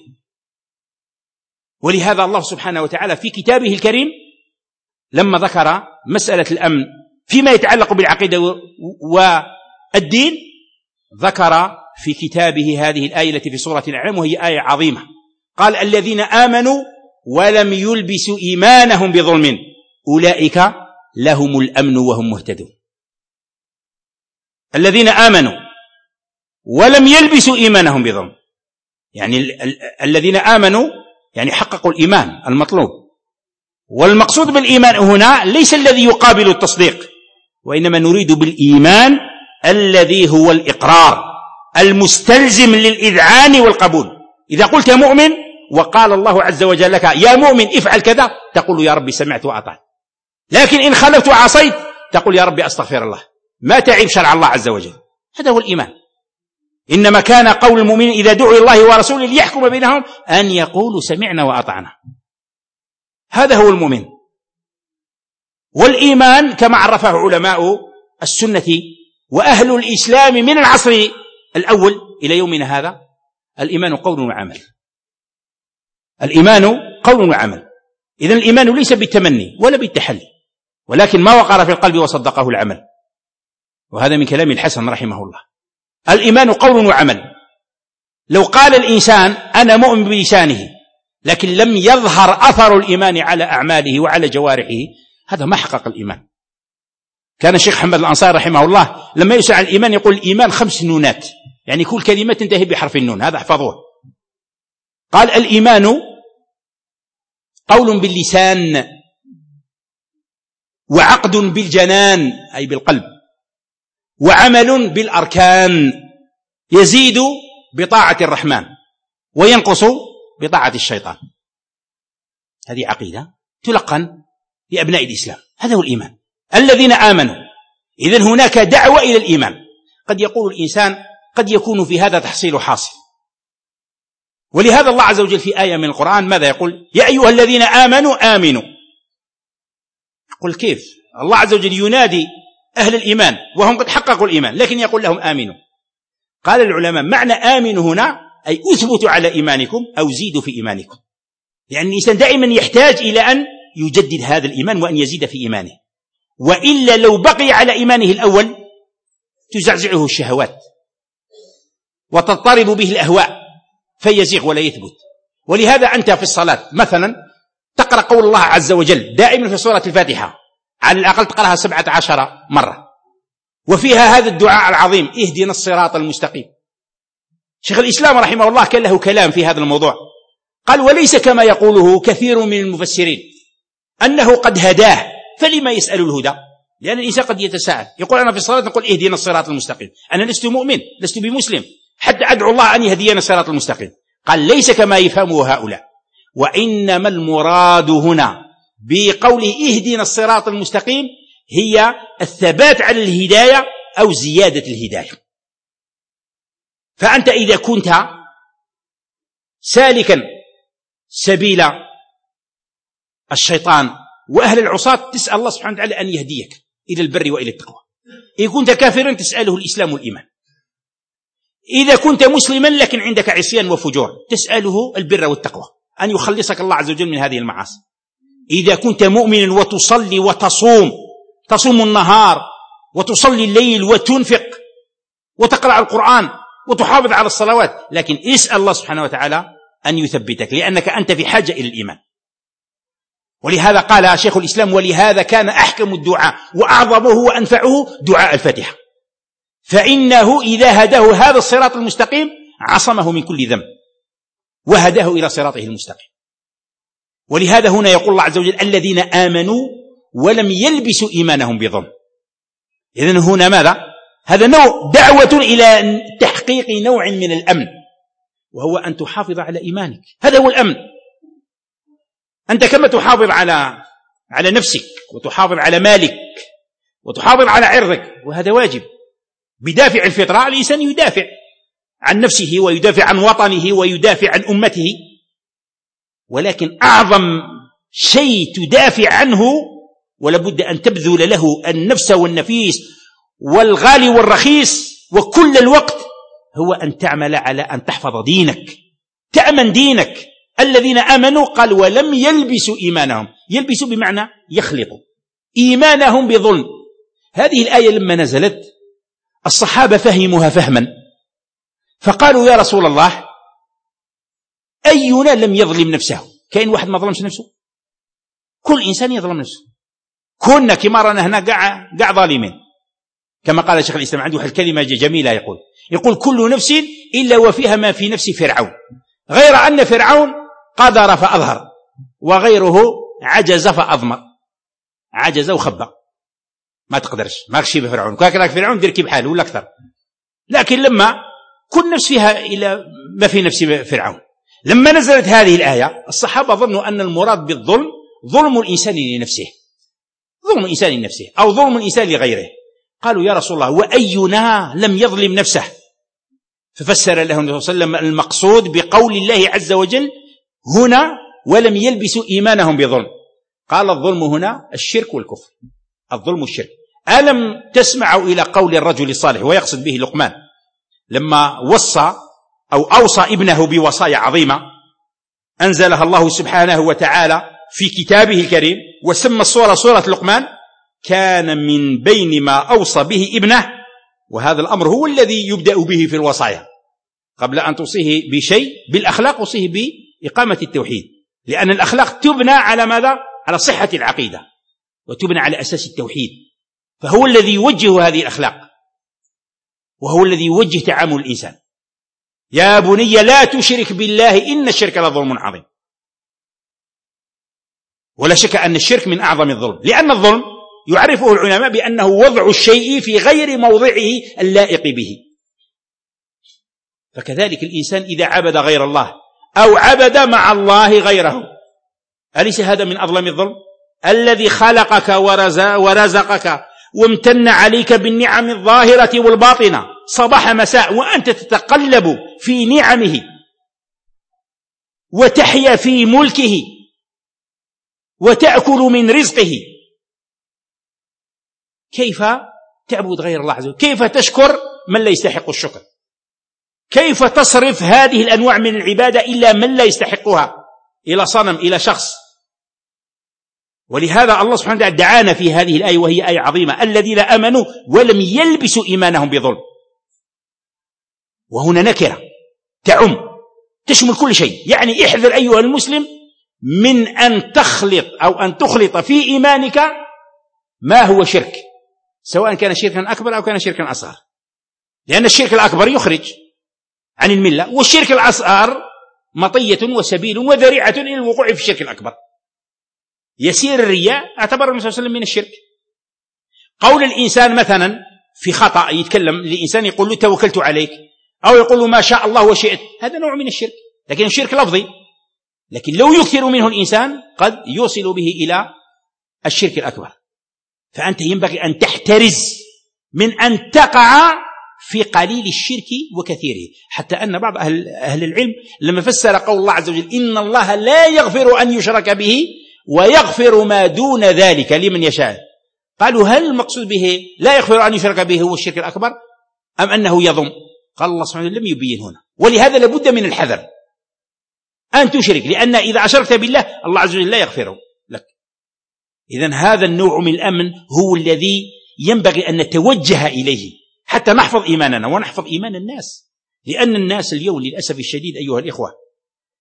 B: ولهذا الله سبحانه وتعالى في كتابه الكريم لما ذكر مسألة الأمن فيما يتعلق بالعقيدة والدين، ذكر في كتابه هذه الآية التي في سورة الأنعام، وهي آية عظيمة. قال: الذين آمنوا ولم يلبسوا إيمانهم بظلم أولئك لهم الأمن وهم مهتدون. الذين آمنوا ولم يلبسوا إيمانهم بظلم، يعني الذين آمنوا يعني حققوا الإيمان المطلوب. والمقصود بالإيمان هنا ليس الذي يقابل التصديق، وإنما نريد بالإيمان الذي هو الإقرار المستلزم للإذعان والقبول. إذا قلت مؤمن وقال الله عز وجل لك يا مؤمن افعل كذا، تقول يا ربي سمعت وأطعت. لكن إن خلفت وعصيت تقول يا ربي أستغفر الله، ما تعيب شرع الله عز وجل. هذا هو الإيمان. إنما كان قول المؤمنين إذا دعوا الله ورسوله ليحكم بينهم أن يقولوا سمعنا وأطعنا. هذا هو المؤمن. والإيمان كما عرفه علماء السنة وأهل الإسلام من العصر الأول إلى يومنا هذا: الإيمان قول وعمل. الإيمان قول وعمل. إذن الإيمان ليس بالتمني ولا بالتحلي، ولكن ما وقر في القلب وصدقه العمل. وهذا من كلام الحسن رحمه الله. الإيمان قول وعمل. لو قال الإنسان أنا مؤمن بلسانه لكن لم يظهر أثر الإيمان على أعماله وعلى جوارحه، هذا ما حقق الإيمان. كان الشيخ محمد الأنصاري رحمه الله لما يسأل عن الإيمان يقول الإيمان 5 نونات، يعني كل كلمة تنتهي بحرف النون، هذا احفظوه. قال: الإيمان قول باللسان، وعقد بالجنان أي بالقلب، وعمل بالأركان، يزيد بطاعة الرحمن وينقص بطاعة الشيطان. هذه عقيدة تلقن لأبناء الإسلام. هذا هو الإيمان. الذين آمنوا. إذن هناك دعوة إلى الإيمان. قد يقول الإنسان قد يكون في هذا تحصيل حاصل، ولهذا الله عز وجل في آية من القرآن ماذا يقول؟ يا أيها الذين آمنوا آمنوا. قل كيف؟ الله عز وجل ينادي أهل الإيمان وهم قد حققوا الإيمان، لكن يقول لهم آمنوا. قال العلماء معنى آمنوا هنا أي أثبتوا على إيمانكم أو زيدوا في إيمانكم، يعني الإنسان دائما يحتاج إلى أن يجدد هذا الإيمان وأن يزيد في إيمانه، وإلا لو بقي على إيمانه الأول تزعزعه الشهوات وتضطرب به الأهواء فيزيغ ولا يثبت. ولهذا أنت في الصلاة مثلا تقرأ قول الله عز وجل دائما في سورة الفاتحة، على الأقل تقرأها 17 مرة، وفيها هذا الدعاء العظيم: اهدنا الصراط المستقيم. شيخ الإسلام رحمه الله كان له كلام في هذا الموضوع، قال: وليس كما يقوله كثير من المفسرين أنه قد هداه، فلما يسأل الهدى؟ لأن الإنسان قد يتساءل، يقول أنا في الصلاة نقول اهدنا الصراط المستقيم، أنا لست مؤمن، لست بمسلم حتى أدعو الله أن يهدينا الصراط المستقيم. قال: ليس كما يفهمه هؤلاء، وإنما المراد هنا بقوله اهدنا الصراط المستقيم هي الثبات على الهداية أو زيادة الهداية. فأنت إذا كنت سالكا سبيل الشيطان وأهل العصاة تسأل الله سبحانه وتعالى أن يهديك إلى البر وإلى التقوى. إذا كنت كافرا تسأله الإسلام والإيمان. إذا كنت مسلما لكن عندك عصيان وفجور تسأله البر والتقوى، أن يخلصك الله عز وجل من هذه المعاصي. إذا كنت مؤمنا وتصلي تصوم النهار وتصلي الليل وتنفق وتقرأ القرآن وتحافظ على الصلوات، لكن اسأل الله سبحانه وتعالى أن يثبتك، لأنك أنت في حاجة إلى الإيمان. ولهذا قال شيخ الإسلام: ولهذا كان أحكم الدعاء وأعظمه وأنفعه دعاء الفاتحة، فإنه إذا هداه هذا الصراط المستقيم عصمه من كل ذنب وهداه إلى صراطه المستقيم. ولهذا هنا يقول الله عز وجل: الذين آمنوا ولم يلبسوا إيمانهم بظلم. إذن هنا ماذا؟ هذا نوع دعوة إلى تحقيق نوع من الأمن، وهو أن تحافظ على إيمانك. هذا هو الأمن. أنت كما تحافظ على نفسك وتحافظ على مالك وتحافظ على عرضك، وهذا واجب بدافع الفطرة. الإنسان يدافع عن نفسه ويدافع عن وطنه ويدافع عن أمته، ولكن أعظم شيء تدافع عنه ولابد أن تبذل له النفس والنفيس والغالي والرخيص وكل الوقت، هو أن تعمل على أن تحفظ دينك، تأمن دينك. الذين آمنوا قال ولم يلبسوا إيمانهم، يلبسوا بمعنى يخلطوا إيمانهم بظلم. هذه الآية لما نزلت الصحابة فهموها فهما، فقالوا: يا رسول الله، أينا لم يظلم نفسه؟ كاين واحد ما ظلمش نفسه؟ كل إنسان يظلم نفسه، كنا كما رانا هنا قاع ظالمين. كما قال شيخ الإسلام عنده الكلمة جميلة، يقول: كل نفس إلا وفيها ما في نفس فرعون، غير أن فرعون قدر فأظهر وغيره عجز فأضمر. عجز وخبى، ما تقدرش، ما غشي بفرعون، كاك فرعون دير كي بحاله ولا أكثر. لكن لما كل نفس فيها إلا ما في نفس فرعون، لما نزلت هذه الآية الصحابة ظنوا أن المراد بالظلم ظلم الإنسان لنفسه، ظلم الإنسان لنفسه أو ظلم الإنسان لغيره. قالوا: يا رسول الله، وأينا لم يظلم نفسه؟ ففسر لهم النبي صلى الله عليه وسلم المقصود بقول الله عز وجل هنا ولم يلبسوا إيمانهم بظلم. قال: الظلم هنا الشرك والكفر، الظلم الشرك. ألم تسمعوا إلى قول الرجل الصالح، ويقصد به لقمان، لما وصى أو أوصى ابنه بوصايا عظيمة أنزلها الله سبحانه وتعالى في كتابه الكريم، وسمى السورة سورة لقمان. كان من بين ما أوصى به ابنه، وهذا الأمر هو الذي يبدأ به في الوصايا، قبل أن توصيه بشيء بالأخلاق وصيه بإقامة التوحيد، لأن الأخلاق تبنى على ماذا؟ على صحة العقيدة، وتبنى على أساس التوحيد، فهو الذي يوجه هذه الأخلاق، وهو الذي يوجه تعامل الإنسان. يا بني لا تشرك بالله إن الشرك لظلم عظيم. ولا شك أن الشرك من أعظم الظلم، لأن الظلم يعرفه العلماء بأنه وضع الشيء في غير موضعه اللائق به. فكذلك الإنسان إذا عبد غير الله أو عبد مع الله غيره، أليس هذا من أظلم الظلم؟ الذي خلقك ورزقك وامتن عليك بالنعم الظاهرة والباطنة صباح مساء، وأنت تتقلب في نعمه وتحيا في ملكه وتأكل من رزقه، كيف تعبد غير الله عز وجل؟ كيف تشكر من لا يستحق الشكر؟ كيف تصرف هذه الأنواع من العبادة إلا من لا يستحقها، إلى صنم، إلى شخص؟ ولهذا الله سبحانه وتعالى دعانا في هذه الآية، وهي آية عظيمة: الذين آمنوا ولم يلبسوا إيمانهم بظلم. وهنا نكرة تعم تشمل كل شيء، يعني احذر أيها المسلم من أن تخلط أو أن تخلط في إيمانك ما هو شرك، سواء كان شركا أكبر أو كان شركا أصغر، لأن الشرك الأكبر يخرج عن الملة، والشرك الأصغر مطية وسبيل وذريعة إلى الوقوع في الشرك الأكبر. يسير الرياء اعتبر النبي صلى الله عليه وسلم من الشرك. قول الإنسان مثلا في خطأ، يتكلم الإنسان يقول له توكلت عليك، أو يقول له ما شاء الله وشئت، هذا نوع من الشرك، لكن الشرك لفظي، لكن لو يكثر منه الإنسان قد يوصل به إلى الشرك الأكبر. فأنت ينبغي أن تحترز من أن تقع في قليل الشرك وكثيره، حتى أن بعض أهل العلم لما فسر قول الله عز وجل إن الله لا يغفر أن يشرك به ويغفر ما دون ذلك لمن يشاء، قالوا هل المقصود به لا يغفر أن يشرك به هو الشرك الأكبر أم أنه يضم؟ قال الله سبحانه وتعالى لم يبين هنا، ولهذا لابد من الحذر أن تشرك، لأن إذا أشركت بالله الله عز وجل لا يغفره لك. إذن هذا النوع من الأمن هو الذي ينبغي أن نتوجه إليه حتى نحفظ إيماننا ونحفظ إيمان الناس، لأن الناس اليوم للأسف الشديد أيها الإخوة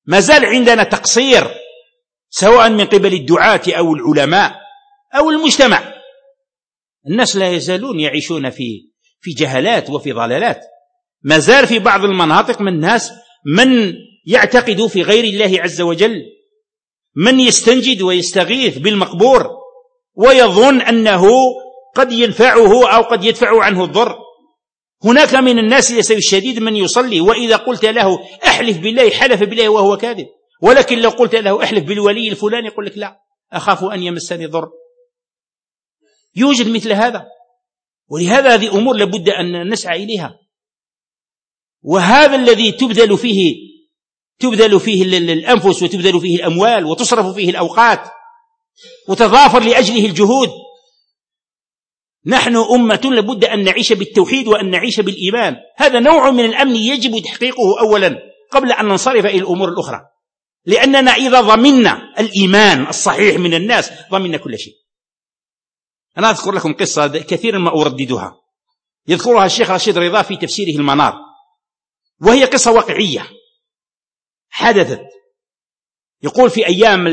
B: ما زال عندنا تقصير سواء من قبل الدعاة أو العلماء أو المجتمع. الناس لا يزالون يعيشون في جهالات وفي ضلالات. ما زال في بعض المناطق من الناس من يعتقد في غير الله عز وجل، من يستنجد ويستغيث بالمقبور ويظن أنه قد ينفعه أو قد يدفع عنه الضر. هناك من الناس للأسف الشديد من يصلي وإذا قلت له احلف بالله حلف بالله وهو كاذب، ولكن لو قلت له احلف بالولي الفلاني يقول لك لا أخاف أن يمسني ضر. يوجد مثل هذا، ولهذا هذه أمور لابد أن نسعى إليها. وهذا الذي تبذل فيه الأنفس وتبذل فيه الأموال وتصرف فيه الأوقات وتضافر لأجله الجهود. نحن أمة لابد أن نعيش بالتوحيد وأن نعيش بالإيمان. هذا نوع من الأمن يجب تحقيقه أولا قبل أن ننصرف إلى الأمور الأخرى، لأننا إذا ضمننا الإيمان الصحيح من الناس ضمننا كل شيء. أنا أذكر لكم قصة كثيرا ما أرددها، يذكرها الشيخ رشيد رضا في تفسيره المنار، وهي قصة واقعية حدثت. يقول في أيام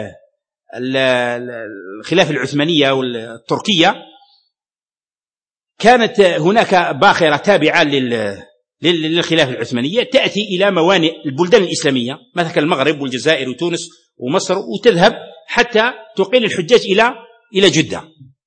B: الخلافة العثمانية والتركية كانت هناك باخرة تابعة للخلافة العثمانية تأتي إلى موانئ البلدان الإسلامية مثل المغرب والجزائر وتونس ومصر، وتذهب حتى تقيل الحجاج إلى جدة،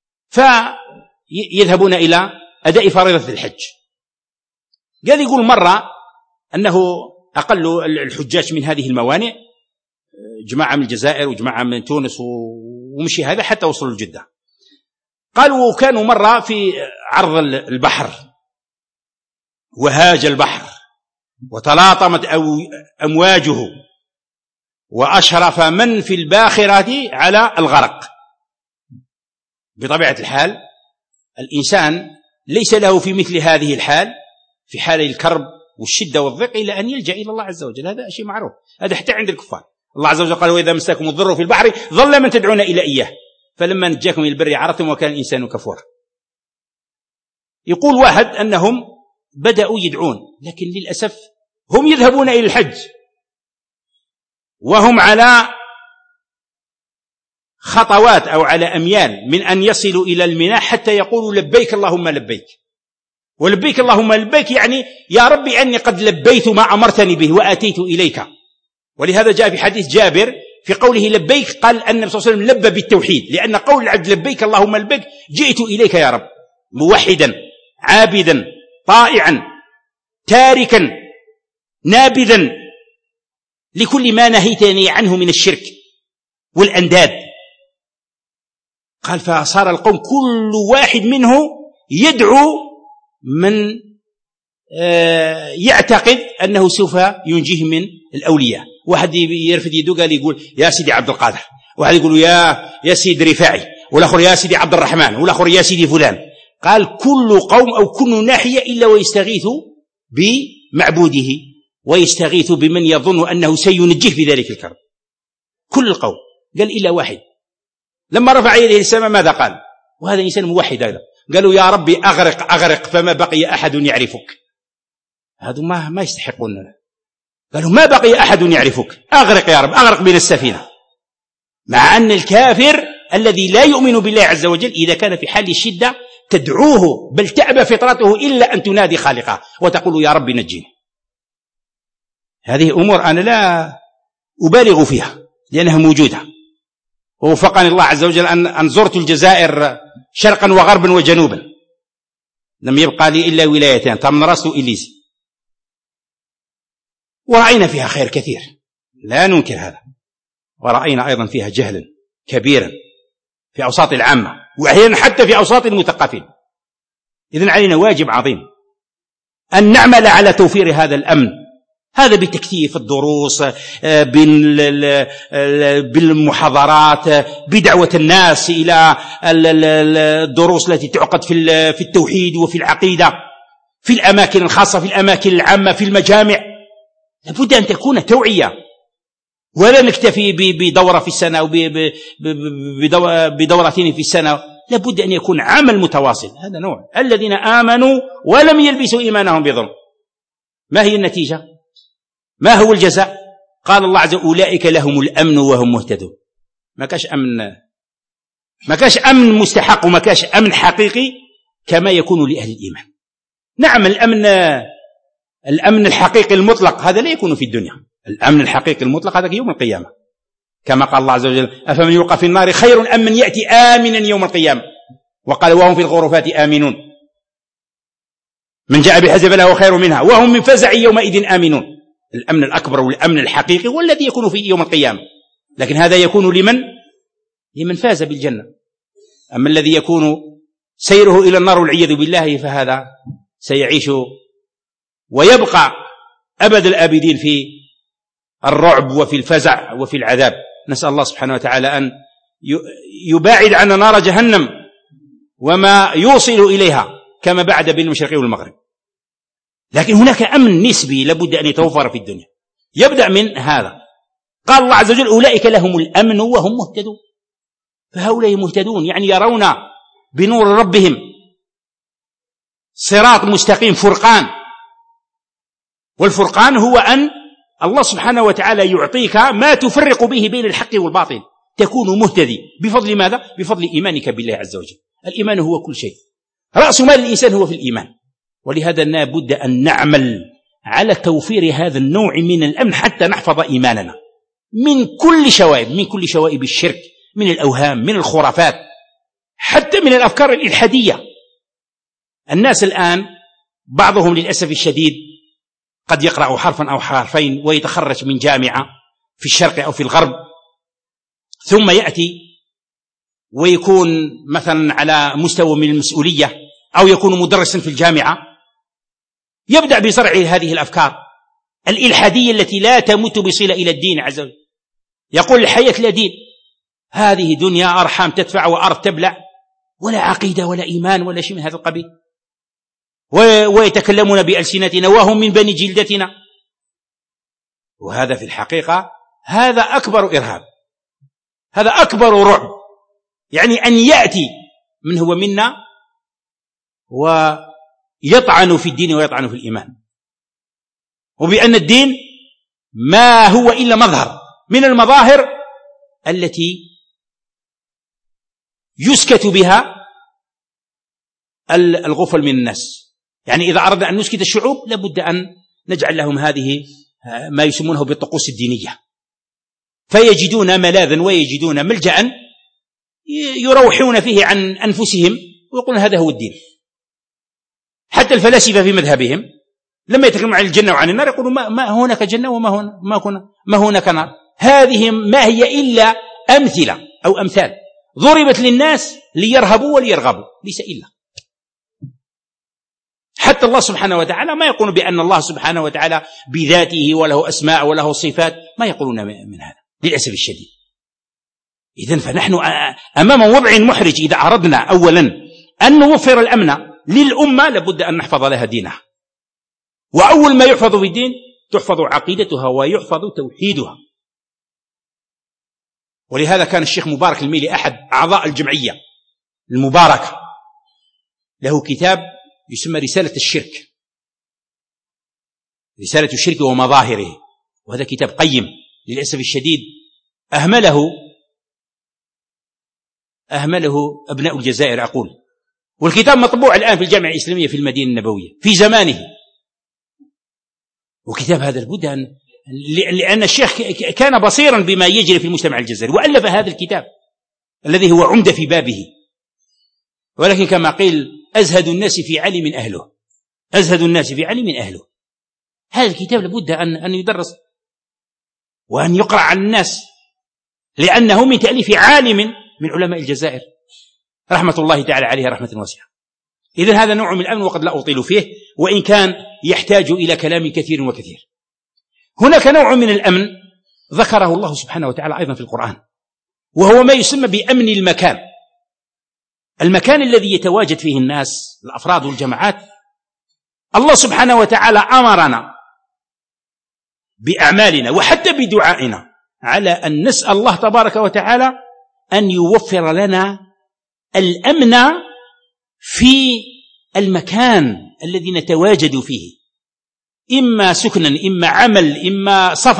B: فيذهبون إلى أداء فريضة الحج. قال يقول مرة أنه أقل الحجاج من هذه الموانئ جماعة من الجزائر وجماعة من تونس ومشي هذا حتى وصلوا لجدة. قالوا كانوا مرة في عرض البحر وهاج البحر وتلاطمت أمواجه وأشرف من في الباخرة على الغرق. بطبيعة الحال الإنسان ليس له في مثل هذه الحال، في حال الكرب والشدة والضيق، إلا أن يلجأ إلى الله عز وجل. هذا شيء معروف، هذا حتى عند الكفار. الله عز وجل قال وإذا مسكم الضر في البحر ظل من تدعون إلى إياه فلما نجاكم إلى البر عرفتم وكان الإنسان كفورا. يقول واحد أنهم بدأوا يدعون، لكن للأسف هم يذهبون إلى الحج وهم على خطوات أو على أميال من أن يصلوا إلى الميناء حتى يقولوا لبيك اللهم لبيك. ولبيك اللهم لبيك يعني يا ربي أني قد لبيت ما أمرتني به وآتيت إليك. ولهذا جاء في حديث جابر في قوله لبيك قال أن النبي صلى الله عليه وسلم لبى بالتوحيد، لأن قول العبد لبيك اللهم لبيك جئت إليك يا رب، موحدا عابدا طائعا تاركا نابذا لكل ما نهيتني عنه من الشرك والأنداد. قال فصار القوم كل واحد منه يدعو من يعتقد أنه سوف ينجيه من الأولياء. واحد يرفد يده قال يقول يا سيدي عبد القادر، واحد يقول يا سيدي رفاعي، والآخر يا سيدي عبد الرحمن، والآخر يا سيدي فلان. قال كل قوم أو كل ناحية إلا ويستغيث بمعبوده ويستغيث بمن يظن أنه سينجيه في ذلك الكرب. كل القوم قال إلا واحد لما رفع يده السماء ماذا قال؟ وهذا إنسان موحد هذا، قالوا يا ربي أغرق فما بقي أحد يعرفك. هذا ما يستحقون. قالوا ما بقي أحد يعرفك، أغرق يا رب، أغرق من السفينة. مع أن الكافر الذي لا يؤمن بالله عز وجل إذا كان في حال الشدة تدعوه بل تعبى فطرته إلا أن تنادي خالقه وتقول يا رب نجيني. هذه أمور أنا لا أبالغ فيها لأنها موجودة، ووفقني الله عز وجل أن زرت الجزائر شرقا وغربا وجنوبا، لم يبقى لي إلا ولايتين تمنراست وإليزي، ورأينا فيها خير كثير لا ننكر هذا، ورأينا أيضا فيها جهلا كبيرا في أوساط العامة وأحيانا حتى في أوساط المثقفين. إذن علينا واجب عظيم أن نعمل على توفير هذا الأمن، هذا بتكثيف الدروس، بالمحاضرات، بدعوة الناس إلى الدروس التي تعقد في التوحيد وفي العقيدة، في الأماكن الخاصة، في الأماكن العامة، في المجامع. لابد أن تكون توعية، ولا نكتفي بدورة في السنة أو بدورتين في السنة، لابد أن يكون عمل متواصل. هذا نوع الذين آمنوا ولم يلبسوا إيمانهم بظلم. ما هي النتيجة؟ ما هو الجزاء؟ قال الله عز وجل أولئك لهم الأمن وهم مهتدون. ما كاش أمن مستحق وما كاش أمن حقيقي كما يكون لأهل الإيمان. نعم الأمن الحقيقي المطلق هذا لا يكون في الدنيا، الأمن الحقيقي المطلق هذا يوم القيامة، كما قال الله عز وجل أفمن يلقى في النار خير أم من يأتي آمنا يوم القيامة. وقال وهم في الغرفات آمنون من جاء بحسنة فله خير منها وهم من فزع يومئذ آمنون. الأمن الأكبر والأمن الحقيقي والذي يكون في يوم القيامة، لكن هذا يكون لمن فاز بالجنة. أما الذي يكون سيره إلى النار والعياذ بالله فهذا سيعيش ويبقى أبد الآبدين في الرعب وفي الفزع وفي العذاب. نسأل الله سبحانه وتعالى أن يباعد عنا نار جهنم وما يوصل إليها كما بعد بين المشرق والمغرب. لكن هناك أمن نسبي لابد أن يتوفر في الدنيا، يبدأ من هذا. قال الله عز وجل أولئك لهم الأمن وهم مهتدون. فهؤلاء مهتدون يعني يرون بنور ربهم صراط مستقيم، فرقان. والفرقان هو أن الله سبحانه وتعالى يعطيك ما تفرق به بين الحق والباطل، تكون مهتدي. بفضل ماذا؟ بفضل إيمانك بالله عز وجل. الإيمان هو كل شيء، رأس مال الإنسان هو في الإيمان. ولهذا لابد أن نعمل على توفير هذا النوع من الأمن حتى نحفظ إيماننا من كل شوائب الشرك، من الأوهام، من الخرافات، حتى من الأفكار الإلحادية. الناس الآن بعضهم للأسف الشديد قد يقرأ حرفا أو حرفين ويتخرج من جامعة في الشرق أو في الغرب، ثم يأتي ويكون مثلا على مستوى من المسؤولية أو يكون مدرسا في الجامعة، يبدأ بزرع هذه الأفكار الإلحادية التي لا تمت بصلة إلى الدين عز وجل. يقول الحياة لا دين، هذه دنيا أرحام تدفع وأرض تبلع، ولا عقيدة ولا إيمان ولا شيء من هذا القبيل. ويتكلمون بألسنتنا وهم من بني جلدتنا. وهذا في الحقيقة هذا أكبر إرهاب، هذا أكبر رعب. يعني أن يأتي من هو منا ويطعن في الدين ويطعن في الإيمان، وبأن الدين ما هو إلا مظهر من المظاهر التي يسكت بها الغفل من الناس. يعني إذا أردنا أن نسكت الشعوب لابد أن نجعل لهم هذه ما يسمونه بالطقوس الدينية، فيجدون ملاذا ويجدون ملجأ يروحون فيه عن أنفسهم ويقولون هذا هو الدين. حتى الفلاسفة في مذهبهم لما يتكلمون عن الجنة وعن النار يقولون ما هناك جنة وما ما هناك نار. هذه ما هي إلا أمثلة أو أمثال ضربت للناس ليرهبوا وليرغبوا، ليس إلا. حتى الله سبحانه وتعالى ما يقول بأن الله سبحانه وتعالى بذاته وله أسماء وله صفات، ما يقولون من هذا للأسف الشديد. إذن فنحن أمام وضع محرج. إذا أردنا أولا أن نوفر الأمن للأمة لابد أن نحفظ لها دينها، وأول ما يحفظ في الدين تحفظ عقيدتها ويحفظ توحيدها. ولهذا كان الشيخ مبارك الميلي أحد أعضاء الجمعية المباركة له كتاب يسمى رسالة الشرك، رسالة الشرك ومظاهره، وهذا كتاب قيم. للأسف الشديد أهمله أبناء الجزائر أقول. والكتاب مطبوع الآن في الجامعة الإسلامية في المدينة النبوية في زمانه. وكتاب هذا لابد لأن الشيخ كان بصيرا بما يجري في المجتمع الجزائري وألف هذا الكتاب الذي هو عمدة في بابه. ولكن كما قيل أزهد الناس في علم أهله، أزهد الناس في علم أهله. هذا الكتاب لابد أن يدرس وأن يقرأ على الناس، لأنه من تأليف عالم من علماء الجزائر رحمة الله تعالى عليه رحمة واسعة. إذن هذا نوع من الأمن وقد لا أطيل فيه، وإن كان يحتاج إلى كلام كثير وكثير. هناك نوع من الأمن ذكره الله سبحانه وتعالى أيضا في القرآن، وهو ما يسمى بأمن المكان. المكان الذي يتواجد فيه الناس الأفراد والجماعات. الله سبحانه وتعالى أمرنا بأعمالنا وحتى بدعائنا على أن نسأل الله تبارك وتعالى أن يوفر لنا الأمن في المكان الذي نتواجد فيه، إما سكنا إما عمل إما سفر.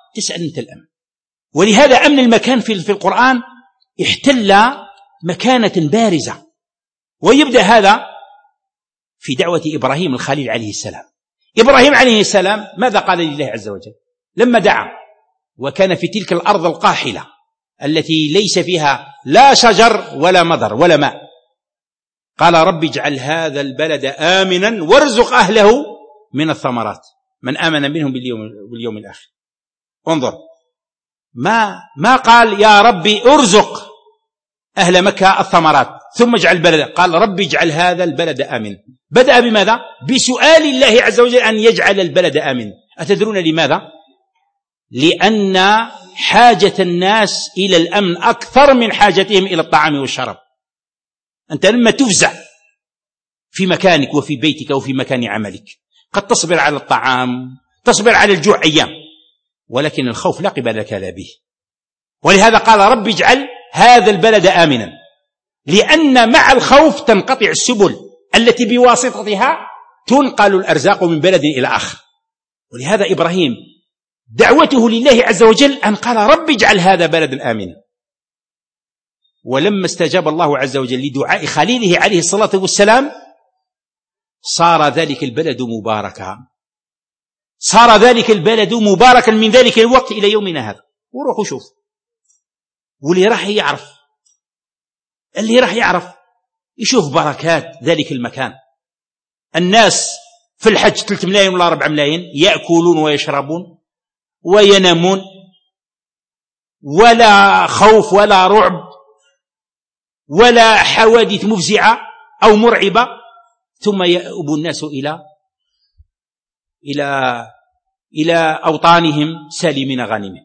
B: تسأل أنت الأمن. ولهذا أمن المكان في القرآن احتل مكانة بارزة. ويبدأ هذا في دعوة إبراهيم الخليل عليه السلام. إبراهيم عليه السلام ماذا قال لله عز وجل لما دعا وكان في تلك الأرض القاحلة التي ليس فيها لا شجر ولا مضر ولا ماء؟ قال رب اجعل هذا البلد آمنا وارزق أهله من الثمرات من آمن منهم باليوم الآخر. انظر، ما قال يا ربي ارزق أهل مكة الثمرات ثم اجعل البلد، قال رب اجعل هذا البلد آمنا. بدأ بماذا؟ بسؤال الله عز وجل أن يجعل البلد آمنا. أتدرون لماذا؟ لأن حاجة الناس إلى الأمن أكثر من حاجتهم إلى الطعام والشراب. أنت لما تفزع في مكانك وفي بيتك وفي مكان عملك قد تصبر على الطعام، تصبر على الجوع أيام، ولكن الخوف لا قبل لك لا به. ولهذا قال رب اجعل هذا البلد آمنا، لأن مع الخوف تنقطع السبل التي بواسطتها تنقل الأرزاق من بلد إلى آخر. ولهذا إبراهيم دعوته لله عز وجل أن قال رب اجعل هذا بلدا آمنا. ولما استجاب الله عز وجل لدعاء خليله عليه الصلاة والسلام صار ذلك البلد مباركا، صار ذلك البلد مباركا من ذلك الوقت إلى يومنا هذا. وروحوا شوف، واللي راح يعرف يشوف بركات ذلك المكان. الناس في الحج 3 ملايين ولا 4 ملايين يأكلون ويشربون وينامون، ولا خوف ولا رعب ولا حوادث مفزعة أو مرعبة. ثم يأبى الناس إلى أوطانهم سالمين غانمين،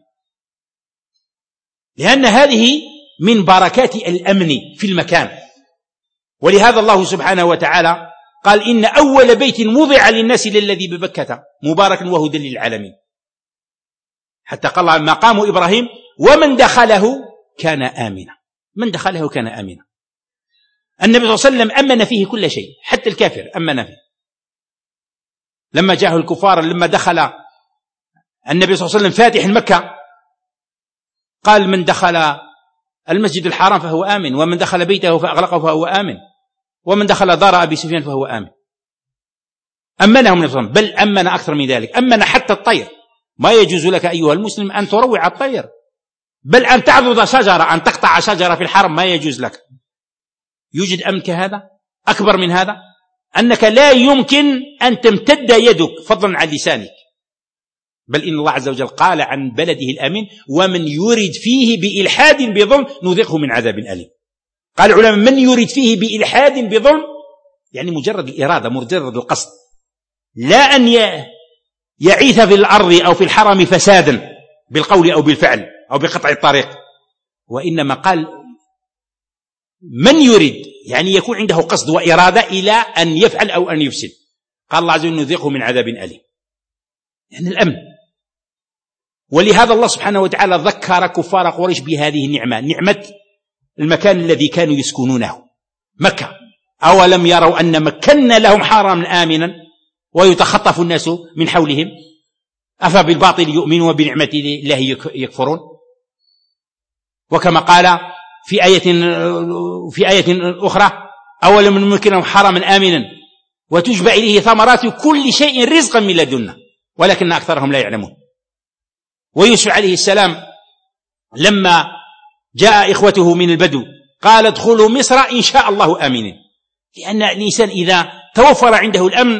B: لأن هذه من بركات الأمن في المكان. ولهذا الله سبحانه وتعالى قال إن أول بيت وضع للناس للذي ببكة مباركا وهدى للعالمين، حتى قال مقام إبراهيم ومن دخله كان آمنا. من دخله كان آمنا. النبي صلى الله عليه وسلم أمن فيه كل شيء، حتى الكافر أمن فيه. لما جاءه الكفار لما دخل النبي صلى الله عليه وسلم فاتح مكة قال من دخل المسجد الحرام فهو آمن، ومن دخل بيته فأغلقه فهو آمن، ومن دخل دار أبي سفيان فهو آمن. أمنهم النبي صلى الله عليه وسلم، بل أمن أكثر من ذلك، أمن حتى الطير. ما يجوز لك أيها المسلم أن تروع الطير، بل أن تعضد شجرة، أن تقطع شجرة في الحرم ما يجوز لك. يوجد أمن كهذا أكبر من هذا؟ أنك لا يمكن أن تمتد يدك فضلا عن لسانك. بل إن الله عز وجل قال عن بلده الأمين ومن يرد فيه بإلحاد بظلم نذقه من عذاب أليم. قال العلماء من يرد فيه بإلحاد بظلم يعني مجرد الإرادة، مجرد القصد، لا أن يعيث في الأرض أو في الحرم فسادا بالقول أو بالفعل أو بقطع الطريق، وإنما قال من يريد يعني يكون عنده قصد وإرادة إلى أن يفعل أو أن يفسد. قال الله عز وجل نذيقه من عذاب أليم، يعني الأمن. ولهذا الله سبحانه وتعالى ذكر كفار قريش بهذه النعمة، نعمة المكان الذي كانوا يسكنونه مكة. أولم يروا أن مكنا لهم حرما آمنا ويتخطف الناس من حولهم أفبالباطل يؤمنون وبنعمة الله يكفرون. وكما قال في آية أخرى أولم نمكن لهم حرما آمنا وتجبى إليه ثمرات كل شيء رزقا من لدنا ولكن أكثرهم لا يعلمون. ويوسف عليه السلام لما جاء إخوته من البدو قال ادخلوا مصر إن شاء الله آمنين، لأن الإنسان إذا توفر عنده الأمن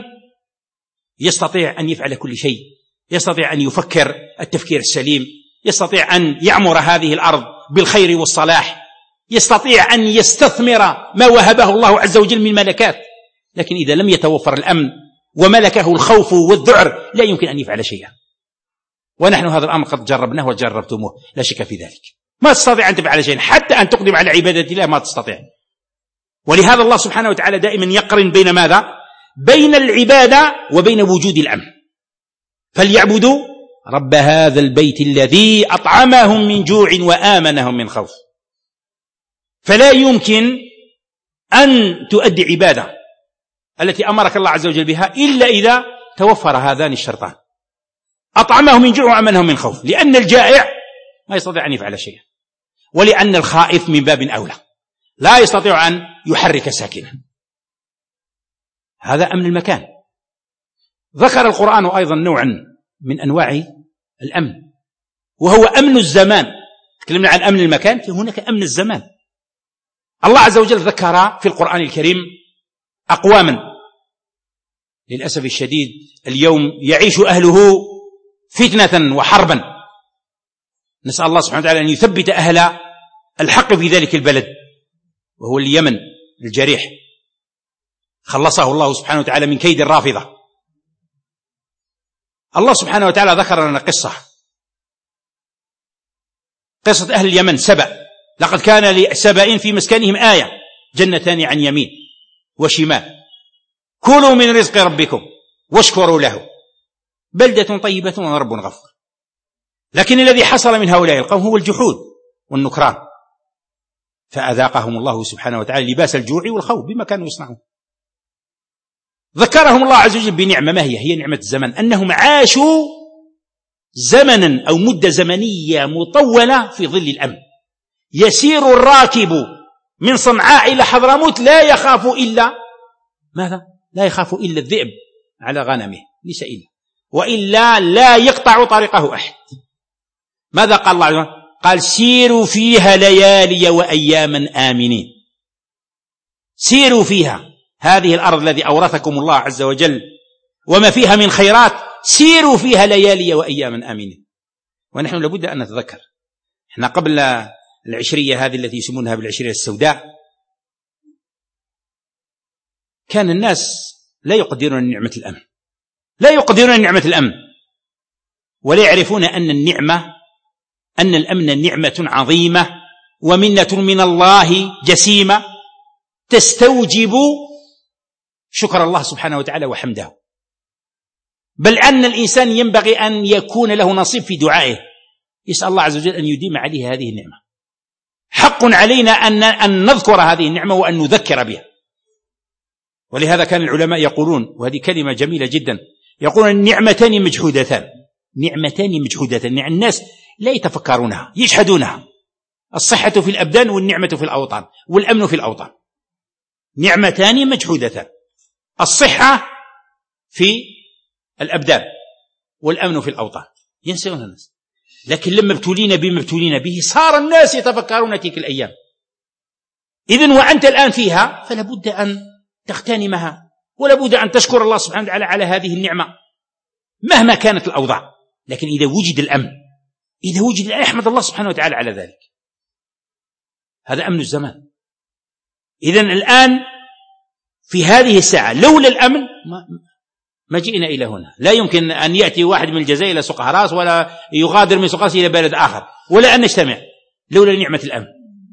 B: يستطيع أن يفعل كل شيء، يستطيع أن يفكر التفكير السليم، يستطيع أن يعمر هذه الأرض بالخير والصلاح، يستطيع أن يستثمر ما وهبه الله عز وجل من ملكات. لكن إذا لم يتوفر الأمن وملكه الخوف والذعر لا يمكن أن يفعل شيئا. ونحن هذا الأمر قد جربناه وجربتموه لا شك في ذلك. ما تستطيع أن تفعل شيئا، حتى أن تقدم على عبادة الله ما تستطيع. ولهذا الله سبحانه وتعالى دائما يقرن بين ماذا؟ بين العبادة وبين وجود الأمن. فليعبدوا رب هذا البيت الذي أطعمهم من جوع وآمنهم من خوف. فلا يمكن أن تؤدي عبادة التي أمرك الله عز وجل بها إلا إذا توفر هذان الشرطان، أطعمه من جوع وأمنه من خوف، لأن الجائع ما يستطيع أن يفعل شيئا، ولأن الخائف من باب أولى لا يستطيع أن يحرك ساكنا. هذا أمن المكان. ذكر القرآن أيضا نوعا من أنواع الأمن، وهو أمن الزمان. تكلمنا عن أمن المكان، هناك أمن الزمان. الله عز وجل ذكر في القرآن الكريم أقواما للأسف الشديد اليوم يعيش أهله فتنة وحربا، نسأل الله سبحانه وتعالى أن يثبت أهل الحق في ذلك البلد، وهو اليمن الجريح، خلصه الله سبحانه وتعالى من كيد الرافضة. الله سبحانه وتعالى ذكر لنا قصة أهل اليمن سبأ. لقد كان لسبأ في مسكنهم آية، جنتان عن يمين وشمال، كلوا من رزق ربكم واشكروا له بلدة طيبة ورب غفور. لكن الذي حصل من هؤلاء القوم هو الجحود والنكران، فأذاقهم الله سبحانه وتعالى لباس الجوع والخوف بما كانوا يصنعون. ذكرهم الله عز وجل بنعمة، ما هي نعمة الزمن، أنهم عاشوا زمنا أو مدة زمنية مطولة في ظل الأمن. يسير الراكب من صنعاء إلى حضرموت لا يخاف إلا ماذا؟ لا يخاف إلا الذئب على غنمه، ليس إلا، وإلا لا يقطع طريقه أحد. ماذا قال الله عز وجل؟ قال سيروا فيها ليالي وأياما آمنين. سيروا فيها، هذه الأرض الذي أورثكم الله عز وجل وما فيها من خيرات، سيروا فيها ليالي وأياما آمنين. ونحن لابد أن نتذكر، احنا قبل العشرية هذه التي يسمونها بالعشرية السوداء، كان الناس لا يقدرون نعمة الأمن، لا يقدرون نعمة الأمن، ولا يعرفون أن الأمن نعمة عظيمة ومنة من الله جسيمة تستوجب شكر الله سبحانه وتعالى وحمده. بل أن الإنسان ينبغي أن يكون له نصيب في دعائه، يسأل الله عز وجل أن يديم عليه هذه النعمة. حق علينا أن نذكر هذه النعمة وأن نذكر بها. ولهذا كان العلماء يقولون، وهذه كلمة جميلة جدا، يقولون النعمتان مجحودتان، نعمتان مجحودتان، يعني الناس لا يتفكرونها، يجحدونها. الصحة في الأبدان والنعمة في الأوطان والأمن في الأوطان، نعمتان مجحودتان، الصحة في الأبدان والأمن في الأوطان، ينسون الناس. لكن لما ابتلينا بما ابتلينا به صار الناس يتفكرون تلك الأيام. إذن وأنت الآن فيها فلا بد أن تغتنمها، ولا بد أن تشكر الله سبحانه وتعالى على هذه النعمة مهما كانت الأوضاع. لكن إذا وجد الأمن، احمد الله سبحانه وتعالى على ذلك. هذا أمن الزمان. إذن الآن في هذه الساعة لولا الأمن ما جئنا إلى هنا. لا يمكن أن يأتي واحد من الجزائر إلى سوق هراس، ولا يغادر من سوق هراس إلى بلد آخر، ولا أن نجتمع لولا نعمة الأمن.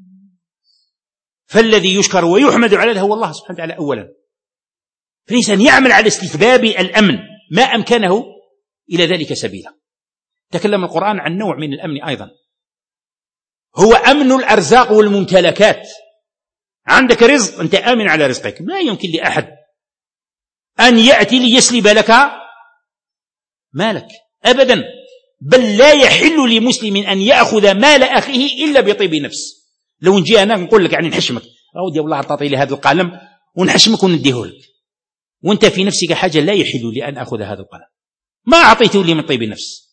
B: فالذي يشكر ويحمد على هذا هو الله سبحانه وتعالى أولا. فالإنسان يعمل على استتباب الأمن ما أمكنه إلى ذلك سبيلا. تكلم القرآن عن نوع من الأمن أيضا، هو أمن الأرزاق والممتلكات. عندك رزق، أنت آمن على رزقك، لا يمكن لأحد أن يأتي ليسلب لك مالك أبدا. بل لا يحل لمسلم أن يأخذ مال أخيه إلا بطيب نفس. لو نجي أنا نقول لك يعني نحشمك، أودي والله تعطي لي هذا القلم ونحشمك ونديه لك، وانت في نفسك حاجة لا يحل لي أن أخذ هذا القلم، ما أعطيته لي من طيب نفس.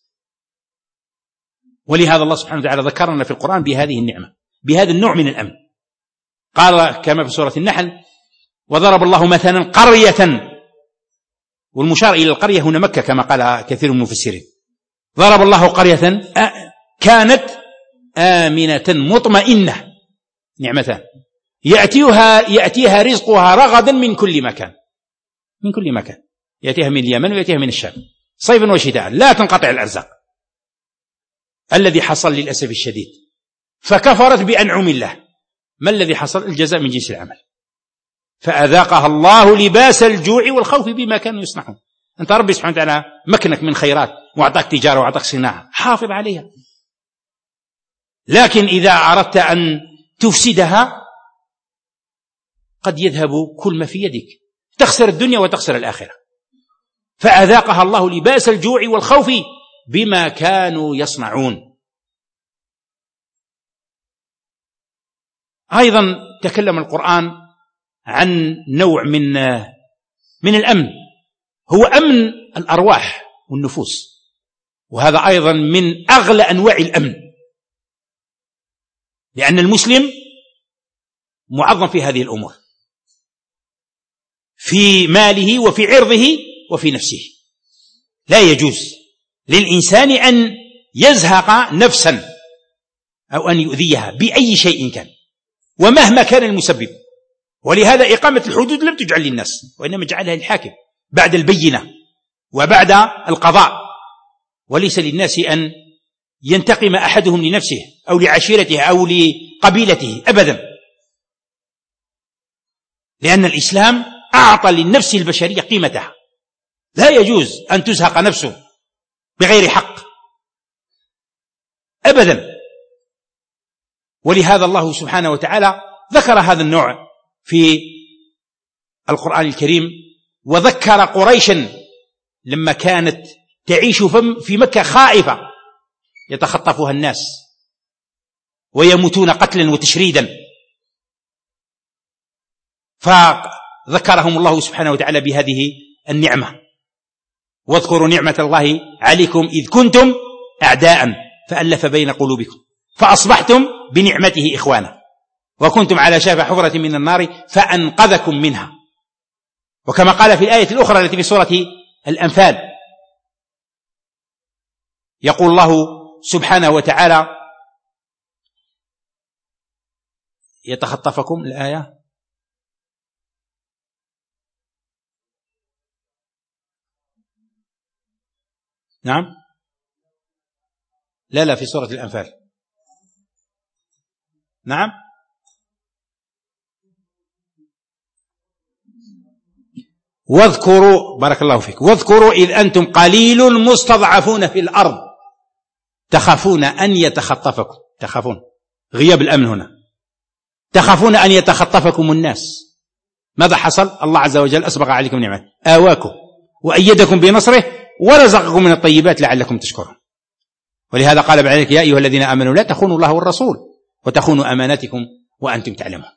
B: ولهذا الله سبحانه وتعالى ذكرنا في القرآن بهذه النعمة، بهذا النوع من الأمن. قال كما في سورة النحل: وضرب الله مثلا قرية، والمشار إلى القرية هنا مكة كما قال كثير من المفسرين. ضرب الله قرية كانت آمنة مطمئنة، نعمتان، يأتيها رزقها رغدا من كل مكان، يأتيها من اليمن ويأتيها من الشام صيفا وشتاء، لا تنقطع الأرزاق. الذي حصل للأسف الشديد فكفرت بأنعم الله، ما الذي حصل؟ الجزاء من جنس العمل، فأذاقها الله لباس الجوع والخوف بما كانوا يصنعون. أنت ربي سبحانه وتعالى مكنك من خيرات وأعطاك تجارة وأعطاك صناعة، حافظ عليها. لكن إذا أردت أن تفسدها قد يذهب كل ما في يدك، تخسر الدنيا وتخسر الآخرة. فأذاقها الله لباس الجوع والخوف بما كانوا يصنعون. أيضا تكلم القرآن عن نوع من الأمن، هو أمن الأرواح والنفوس، وهذا أيضا من أغلى أنواع الأمن، لأن المسلم معظم في هذه الأمور، في ماله وفي عرضه وفي نفسه. لا يجوز للإنسان أن يزهق نفسا أو أن يؤذيها بأي شيء كان ومهما كان المسبب. ولهذا إقامة الحدود لم تجعل للناس، وإنما جعلها الحاكم بعد البينة وبعد القضاء، وليس للناس أن ينتقم أحدهم لنفسه أو لعشيرته أو لقبيلته أبدا، لأن الإسلام أعطى للنفس البشرية قيمتها، لا يجوز أن تزهق نفسه بغير حق أبدا. ولهذا الله سبحانه وتعالى ذكر هذا النوع في القرآن الكريم، وذكر قريشا لما كانت تعيش في مكة خائفة يتخطفها الناس ويموتون قتلا وتشريدا، فذكرهم الله سبحانه وتعالى بهذه النعمة: واذكروا نعمة الله عليكم إذ كنتم أعداء فألف بين قلوبكم فأصبحتم بنعمته إخوانا وكنتم على شافة حفرة من النار فأنقذكم منها. وكما قال في الآية الأخرى التي في سورة الأنفال، يقول الله سبحانه وتعالى: يتخطفكم الآية، نعم، لا في سورة الأنفال، نعم، واذكروا، بارك الله فيك، واذكروا إذ أنتم قليل مستضعفون في الأرض تخافون أن يتخطفكم، تخافون غياب الأمن هنا، تخافون أن يتخطفكم الناس. ماذا حصل؟ الله عز وجل أسبغ عليكم نعمة، آواكم وأيدكم بنصره ورزقكم من الطيبات لعلكم تشكرون. ولهذا قال بعد: يا أيها الذين آمنوا لا تخونوا الله والرسول وتخونوا أماناتكم وأنتم تعلمون.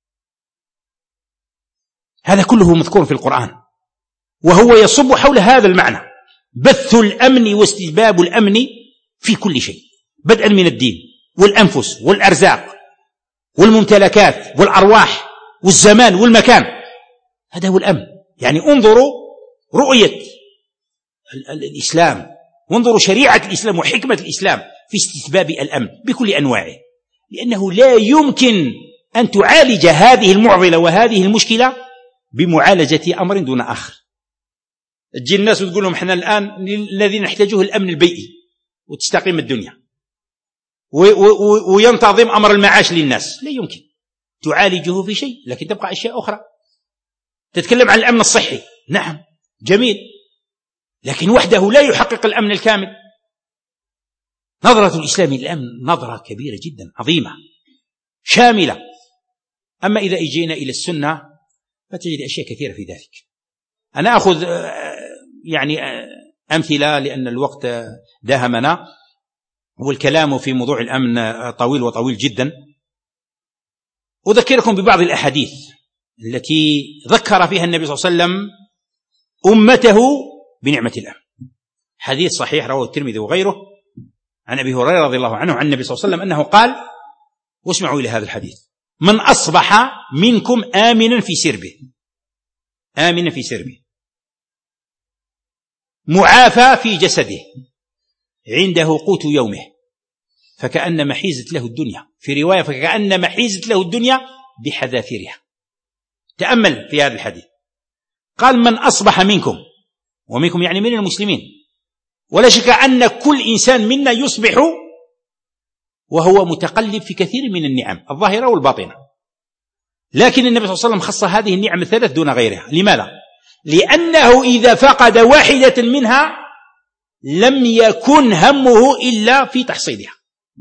B: هذا كله مذكور في القرآن، وهو يصب حول هذا المعنى: بث الأمن واستجباب الأمن في كل شيء، بدءا من الدين والأنفس والأرزاق والممتلكات والأرواح والزمان والمكان. هذا هو الأمن. يعني انظروا رؤية الإسلام، وانظروا شريعة الإسلام وحكمة الإسلام في استتباب الأمن بكل أنواعه، لأنه لا يمكن أن تعالج هذه المعضلة وهذه المشكلة بمعالجة أمر دون آخر. تجي الناس وتقول لهم: احنا الآن الذي نحتاجه الأمن البيئي وتستقيم الدنيا وينتظم أمر المعاش للناس. لا يمكن تعالجه في شيء، لكن تبقى أشياء أخرى. تتكلم عن الأمن الصحي، نعم جميل، لكن وحده لا يحقق الأمن الكامل. نظرة الإسلام للأمن نظرة كبيرة جدا عظيمة شاملة. أما إذا اجينا إلى السنة فتجد أشياء كثيرة في ذلك. أنا أخذ يعني أمثلة لأن الوقت داهمنا، والكلام في موضوع الأمن طويل وطويل جدا. أذكركم ببعض الأحاديث التي ذكر فيها النبي صلى الله عليه وسلم أمته بنعمة الأمن. حديث صحيح رواه الترمذي وغيره عن أبي هريرة رضي الله عنه عن النبي صلى الله عليه وسلم أنه قال، واسمعوا إلى هذا الحديث: من أصبح منكم آمنا في سربه، آمنا في سربه، معافى في جسده، عنده قوت يومه، فكأنما حيزت له الدنيا، في رواية فكأنما حيزت له الدنيا بحذافيرها. تأمل في هذا الحديث، قال: من أصبح منكم، ومنكم يعني من المسلمين، ولا شك أن كل إنسان منا يصبح وهو متقلب في كثير من النعم الظاهرة والباطنة، لكن النبي صلى الله عليه وسلم خص هذه النعم الثلاث دون غيرها. لماذا؟ لأنه إذا فقد واحدة منها لم يكن همه إلا في تحصيلها.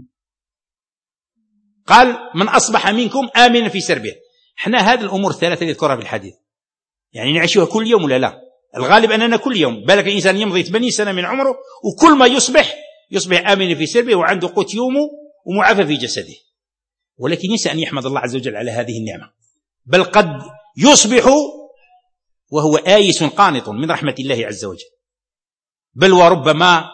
B: قال: من أصبح منكم آمنا في سربه. احنا هذه الأمور الثلاثة اللي ذكرها في الحديث يعني نعيشها كل يوم ولا لا؟ الغالب أننا كل يوم، بالك الإنسان يمضي 80 سنة من عمره وكل ما يصبح آمن في سربه وعنده قوت يومه ومعافى في جسده، ولكن ينسى أن يحمد الله عز وجل على هذه النعمة، بل قد يصبح وهو آيس قانط من رحمة الله عز وجل، بل وربما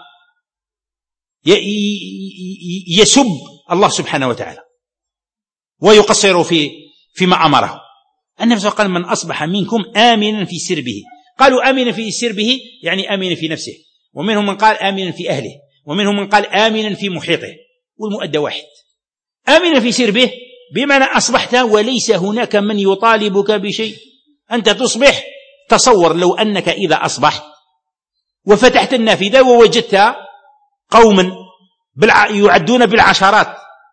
B: يسب الله سبحانه وتعالى ويقصر فيما أمره. النبي صلى الله عليه وسلم: من أصبح منكم آمنا في سربه. قالوا آمنا في سربه يعني آمنا في نفسه، ومنهم من قال آمنا في أهله، ومنهم من قال آمنا في محيطه، والمؤدى واحد. آمنا في سربه بمعنى أصبحت وليس هناك من يطالبك بشيء، أنت تصبح. تصور لو أنك إذا أصبحت وفتحت النافذة ووجدت قوما يعدون بالعشرات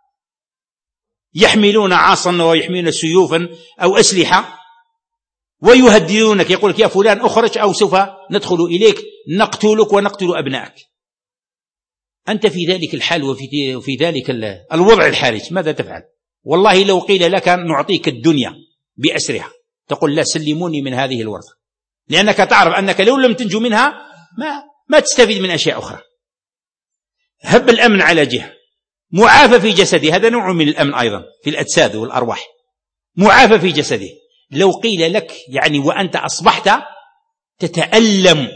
B: يحملون عاصا ويحملون سيوفا أو أسلحة ويهددونك، يقول لك: يا فلان أخرج أو سوف ندخل إليك نقتلك ونقتل أبنائك. أنت في ذلك الحال وفي ذلك الوضع الحرج ماذا تفعل؟ والله لو قيل لك: نعطيك الدنيا بأسرها، تقول: لا، سلموني من هذه الورطة، لأنك تعرف أنك لو لم تنجو منها ما تستفيد من أشياء أخرى. هب الأمن على جهة، معافى في جسده، هذا نوع من الأمن أيضا في الأجساد والأرواح، معافى في جسده. لو قيل لك يعني وأنت أصبحت تتألم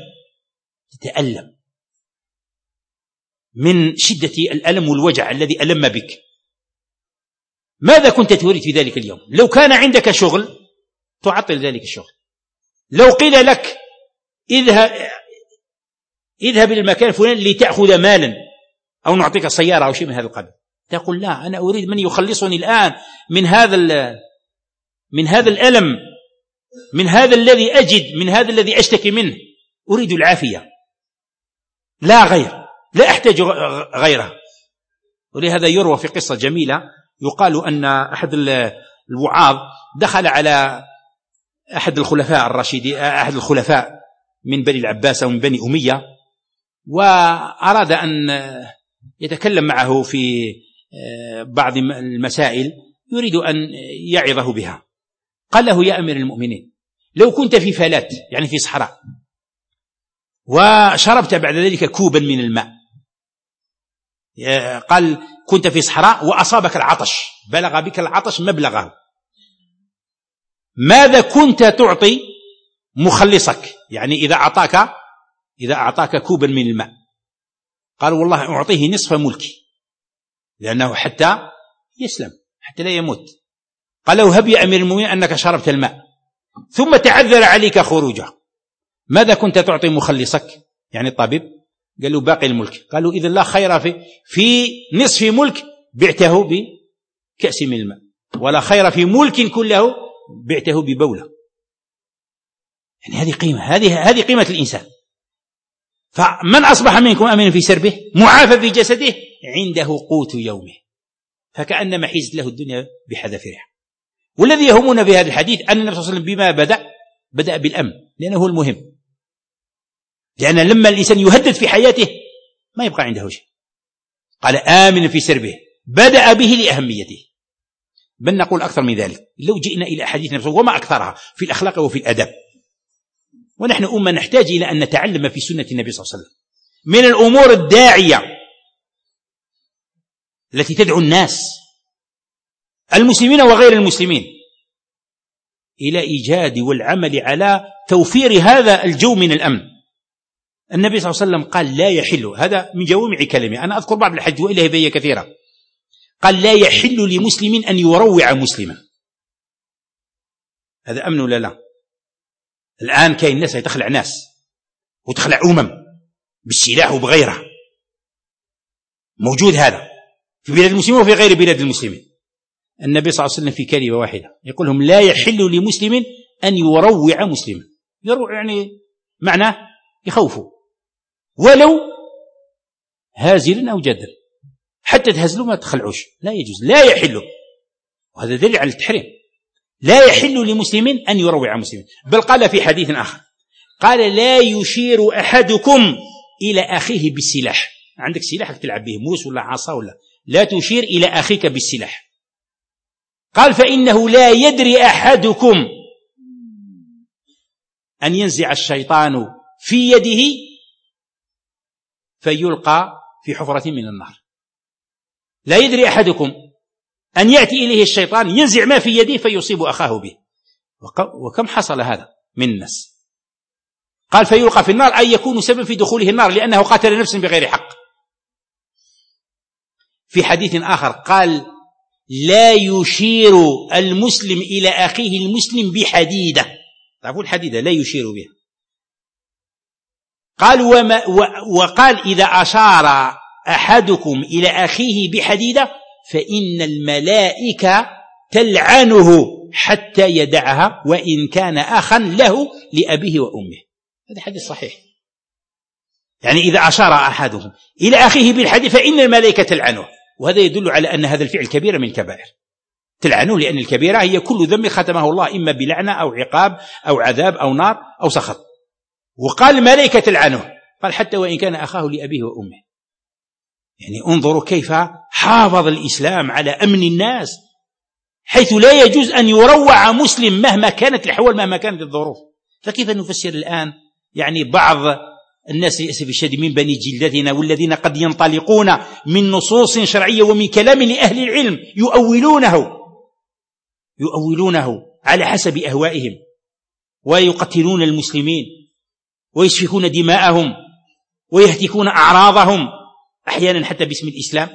B: من شدة الألم والوجع الذي ألم بك، ماذا كنت تريد في ذلك اليوم؟ لو كان عندك شغل تعطل ذلك الشغل. لو قيل لك: اذهب إلى المكان الفلاني لتأخذ مالا أو نعطيك سيارة أو شيء من هذا القبيل، تقول: لا، أنا أريد من يخلصني الآن من هذا الألم، من هذا الذي أجد، من هذا الذي أشتكي منه، أريد العافية لا غير، لا أحتاج غيرها. ولهذا يروى في قصة جميلة، يقال أن أحد الوعاظ دخل على أحد الخلفاء الراشدين، أحد الخلفاء من بني العباس أو من بني أمية، وأراد أن يتكلم معه في بعض المسائل يريد أن يعظه بها. قال له: يا أمير المؤمنين، لو كنت في فلات يعني في صحراء وشربت بعد ذلك كوبا من الماء، قال: كنت في صحراء وأصابك العطش، بلغ بك العطش مبلغه، ماذا كنت تعطي مخلصك؟ يعني إذا أعطاك كوبا من الماء، قال: والله أعطيه نصف ملكي، لأنه حتى يسلم، حتى لا يموت. قال له: هب يا أمير المؤمنين أنك شربت الماء ثم تعذر عليك خروجه، ماذا كنت تعطي مخلصك يعني الطبيب؟ قال له: باقي الملك. قالوا: إذن لا خير في نصف ملك بعته بكأس من الماء، ولا خير في ملك كله بعته ببولة. يعني هذه قيمة، هذه قيمة الإنسان. فمن أصبح منكم آمنا في سربه معافى في جسده عنده قوت يومه، فكأنما حيزت له الدنيا بحذافيرها. والذي يهمنا في هذا الحديث أن النبي صلى الله عليه وسلم بما بدأ بالأمن، لأنه هو المهم، لأن لما الإنسان يهدد في حياته ما يبقى عنده شيء. قال: آمن في سربه، بدأ به لأهميته. بل نقول أكثر من ذلك، لو جئنا إلى أحاديث النبي وما أكثرها في الأخلاق وفي الأدب، ونحن أمة نحتاج إلى أن نتعلم في سنة النبي صلى الله عليه وسلم من الأمور الداعية التي تدعو الناس المسلمين وغير المسلمين إلى إيجاد والعمل على توفير هذا الجو من الأمن. النبي صلى الله عليه وسلم قال: لا يحل، هذا من جوامع كلمة، أنا أذكر بعض الحديث وإليه هي كثيرة، قال: لا يحل لمسلم أن يروع مسلما. هذا أمن ولا لا؟ الآن كاين ناس يتخلع ناس وتخلع بالسلاح وبغيرها، موجود هذا في بلاد المسلمين وفي غير بلاد المسلمين. النبي صلى الله عليه وسلم في كلمة واحدة يقول لهم: لا يحل لمسلم أن يروع مسلما. يروع يعني معناه يخوفه، ولو هازلا أو جدا، حتى تهزلوا ما تخلعوش، لا يجوز، لا يحل. وهذا دليل على التحريم. لا يحل لمسلم أن يروع مسلما. بل قال في حديث آخر، قال: لا يشير أحدكم إلى أخيه بالسلاح. عندك سلاحك تلعب به، موس ولا عصا ولا، لا تشير إلى أخيك بالسلاح. قال: فإنه لا يدري أحدكم أن ينزع الشيطان في يده فيلقى في حفرة من النار. لا يدري أحدكم أن يأتي إليه الشيطان ينزع ما في يده فيصيب أخاه به. وكم حصل هذا من الناس. قال فيلقى في النار أي يكون سبب في دخوله النار لأنه قاتل نفسا بغير حق. في حديث آخر قال لا يشير المسلم إلى أخيه المسلم بحديدة. تعرفون الحديدة لا يشير بها. قال وقال إذا أشار أحدكم إلى أخيه بحديدة فإن الملائكة تلعنه حتى يدعها وإن كان أخا له لأبيه وأمه. هذا حديث صحيح. يعني إذا أشار أحدهم إلى أخيه بالحديد فإن الملائكة تلعنه. وهذا يدل على أن هذا الفعل كبيرة من الكبائر. تلعنه لأن الكبيرة هي كل ذنب ختمه الله إما بلعنة أو عقاب أو عذاب أو نار أو سخط. وقال الملائكة تلعنه، قال حتى وإن كان أخاه لأبيه وأمه. يعني انظروا كيف حافظ الإسلام على أمن الناس، حيث لا يجوز أن يروع مسلم مهما كانت الأحوال مهما كانت الظروف. فكيف نفسر الآن يعني بعض الناس للأسف الشديد من بني جلدتنا والذين قد ينطلقون من نصوص شرعية ومن كلام لأهل العلم يؤولونه على حسب أهوائهم ويقتلون المسلمين ويسفكون دماءهم ويهتكون أعراضهم أحيانا حتى باسم الإسلام،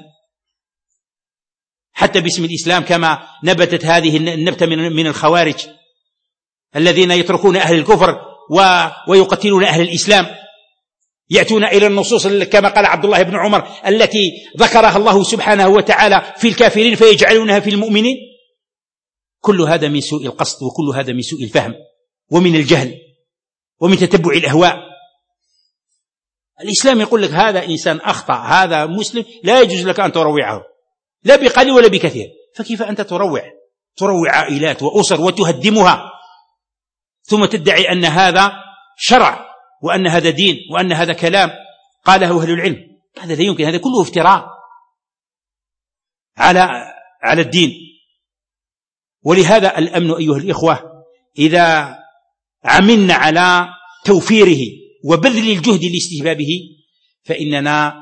B: حتى باسم الإسلام، كما نبتت هذه النبتة من الخوارج الذين يتركون أهل الكفر ويقتلون أهل الإسلام، يأتون إلى النصوص كما قال عبد الله بن عمر التي ذكرها الله سبحانه وتعالى في الكافرين فيجعلونها في المؤمنين. كل هذا من سوء القصد، وكل هذا من سوء الفهم ومن الجهل ومن تتبع الأهواء. الإسلام يقول لك هذا إنسان أخطأ، هذا مسلم، لا يجوز لك أن تروعه لا بقليل ولا بكثير. فكيف أنت تروع عائلات وأسر وتهدمها ثم تدعي أن هذا شرع وأن هذا دين وأن هذا كلام قاله أهل العلم؟ هذا لا يمكن، هذا كله افتراء على الدين. ولهذا الأمن أيها الإخوة إذا عملنا على توفيره وبذل الجهد لاستهبابه فإننا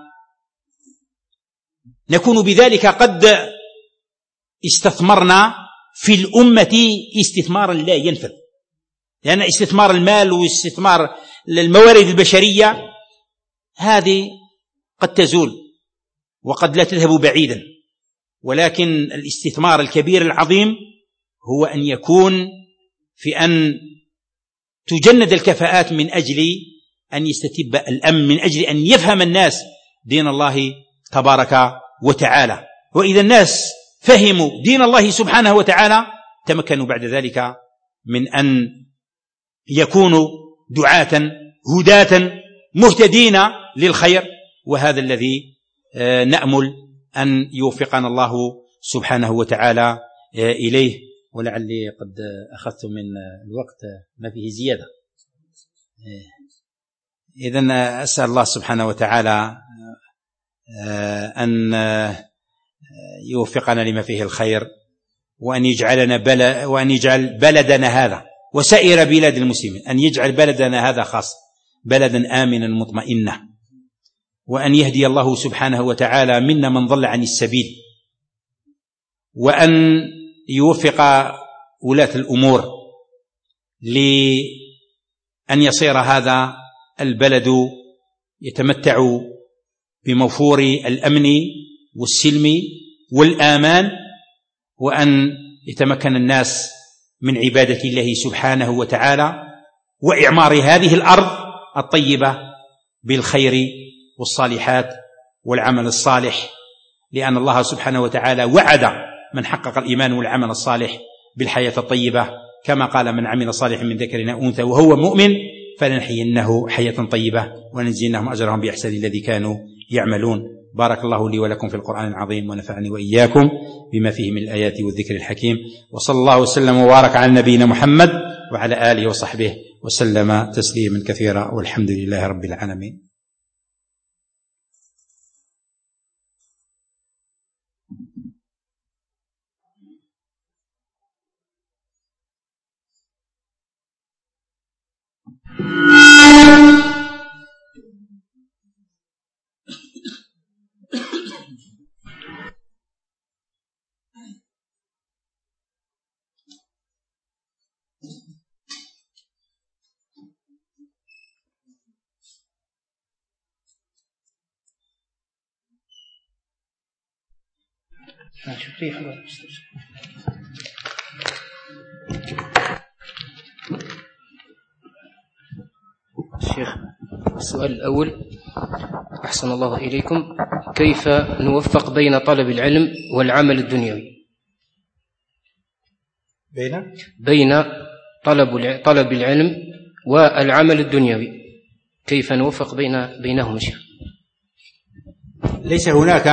B: نكون بذلك قد استثمرنا في الأمة استثمارا لا ينفذ. لأن استثمار المال واستثمار الموارد البشرية هذه قد تزول وقد لا تذهب بعيدا، ولكن الاستثمار الكبير العظيم هو أن يكون في أن تجند الكفاءات من أجل أن يستتب الأمن، من أجل أن يفهم الناس دين الله تبارك وتعالى. وإذا الناس فهموا دين الله سبحانه وتعالى تمكنوا بعد ذلك من أن يكونوا دعاة هداة مهتدين للخير. وهذا الذي نأمل أن يوفقنا الله سبحانه وتعالى إليه. ولعلي قد أخذت من الوقت ما فيه زيادة. إذن أسأل الله سبحانه وتعالى أن يوفقنا لما فيه الخير، وأن يجعل بلدنا هذا وسائر بلاد المسلمين، أن يجعل بلدنا هذا خاص بلدا آمنا مطمئنا، وأن يهدي الله سبحانه وتعالى منا من ضل عن السبيل، وأن يوفق ولاة الأمور لأن يصير هذا البلد يتمتع بموفور الأمن والسلم والآمان، وأن يتمكن الناس من عبادة الله سبحانه وتعالى وإعمار هذه الأرض الطيبة بالخير والصالحات والعمل الصالح، لأن الله سبحانه وتعالى وعد من حقق الإيمان والعمل الصالح بالحياة الطيبة، كما قال من عمل صالحا من ذكر أو أنثى وهو مؤمن فلنحيينه حياة طيبة ونجزينهم أجرهم بأحسن الذي كانوا يعملون. بارك الله لي ولكم في القرآن العظيم ونفعني وإياكم بما فيه من الآيات والذكر الحكيم، وصلى الله وسلم وبارك على نبينا محمد وعلى آله وصحبه وسلم تسليما كثيرا، والحمد لله رب العالمين.
A: شيخ، السؤال الأول: أحسن الله إليكم، كيف نوفق بين طلب العلم والعمل الدنيوي؟ بين طلب العلم والعمل الدنيوي، كيف نوفق بينهما شيخ؟
B: ليس هناك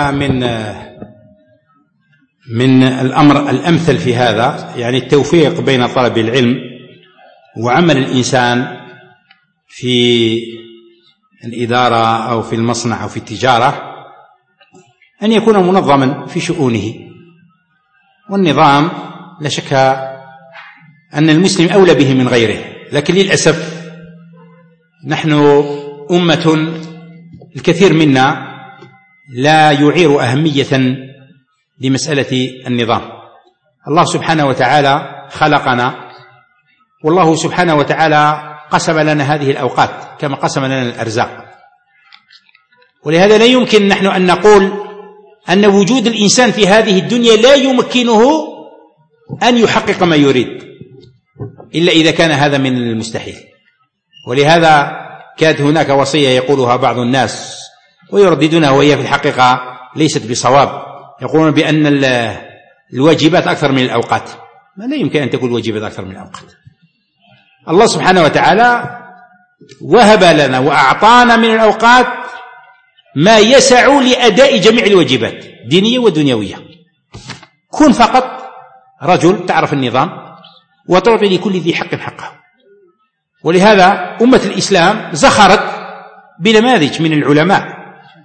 B: من الأمر الأمثل في هذا، يعني التوفيق بين طلب العلم وعمل الإنسان في الإدارة أو في المصنع أو في التجارة أن يكون منظما في شؤونه. والنظام لا شك أن المسلم أولى به من غيره، لكن للأسف نحن أمة الكثير منا لا يعير أهمية لمسألة النظام. الله سبحانه وتعالى خلقنا، والله سبحانه وتعالى قسم لنا هذه الأوقات كما قسم لنا الأرزاق، ولهذا لا يمكن نحن أن نقول أن وجود الإنسان في هذه الدنيا لا يمكنه أن يحقق ما يريد إلا إذا كان هذا من المستحيل. ولهذا كانت هناك وصية يقولها بعض الناس ويرددونها، وهي في الحقيقة ليست بصواب. يقولون بأن الواجبات أكثر من الأوقات. ما لا يمكن أن تكون الواجبات أكثر من الأوقات. الله سبحانه وتعالى وهب لنا وأعطانا من الأوقات ما يسع لأداء جميع الواجبات دينية ودنيوية. كن فقط رجل تعرف النظام وتعطي لكل ذي حق حقه. ولهذا أمة الإسلام زخرت بنماذج من العلماء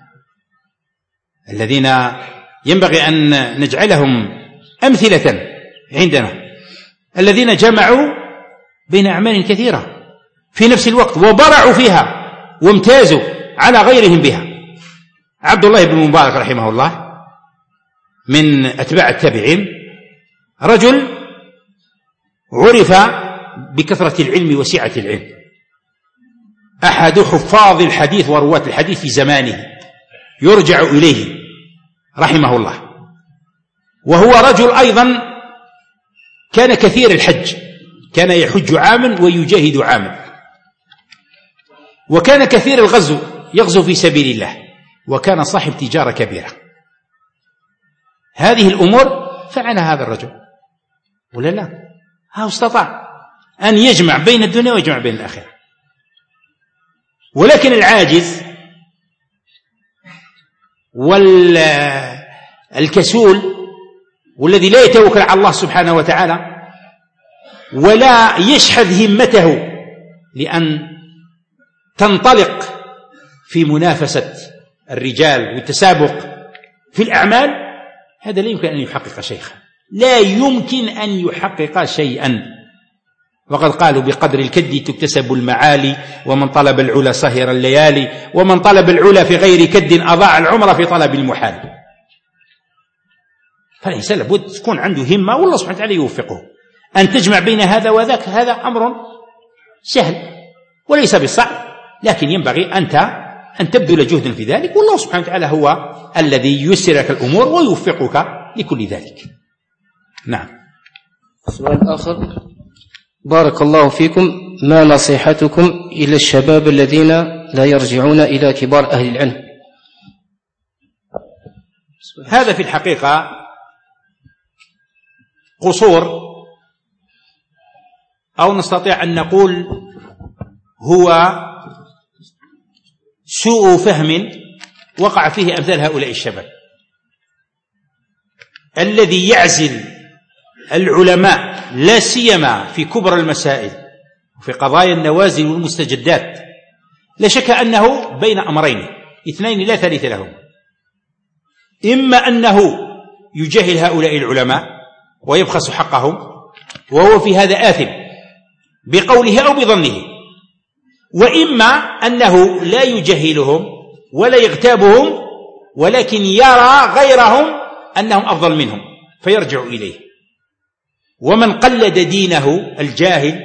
B: الذين ينبغي أن نجعلهم أمثلة عندنا، الذين جمعوا بين أعمال كثيرة في نفس الوقت وبرعوا فيها وامتازوا على غيرهم بها. عبد الله بن مبارك رحمه الله من أتباع التابعين، رجل عرف بكثرة العلم وسعة العلم، أحد حفاظ الحديث ورواة الحديث في زمانه يرجع إليه رحمه الله. وهو رجل أيضا كان كثير الحج، كان يحج عاما ويجاهد عاما، وكان كثير الغزو، يغزو في سبيل الله، وكان صاحب تجارة كبيرة. هذه الأمور فعلها هذا الرجل ولا لا؟ ها استطاع أن يجمع بين الدنيا ويجمع بين الآخرة. ولكن العاجز والكسول والذي لا يتوكل على الله سبحانه وتعالى ولا يشحذ همته لأن تنطلق في منافسة الرجال والتسابق في الأعمال، هذا لا يمكن أن يحقق شيئا، لا يمكن أن يحقق شيئا. وقد قالوا بقدر الكد تكتسب المعالي، ومن طلب العلا سهر الليالي، ومن طلب العلا في غير كد أضاع العمر في طلب المحال. فالإنسان لابد تكون عنده همة، والله سبحانه وتعالى يوفقه أن تجمع بين هذا وذاك. هذا أمر سهل وليس بالصعب، لكن ينبغي أن تبذل جهدا في ذلك، والله سبحانه وتعالى هو الذي ييسر لك الأمور ويوفقك لكل ذلك. نعم.
A: سؤال آخر: بارك الله فيكم، ما نصيحتكم إلى الشباب الذين لا يرجعون إلى كبار أهل العلم؟
B: هذا في الحقيقة قصور، أو نستطيع أن نقول هو سوء فهم وقع فيه أمثال هؤلاء الشباب، الذي يعزل العلماء لا سيما في كبر المسائل وفي قضايا النوازل والمستجدات. لا شك أنه بين أمرين اثنين لا ثالث لهم: إما أنه يجاهل هؤلاء العلماء ويبخس حقهم، وهو في هذا آثم بقوله أو بظنه، وإما أنه لا يجهلهم ولا يغتابهم، ولكن يرى غيرهم أنهم أفضل منهم فيرجع إليه. ومن قلد دينه الجاهل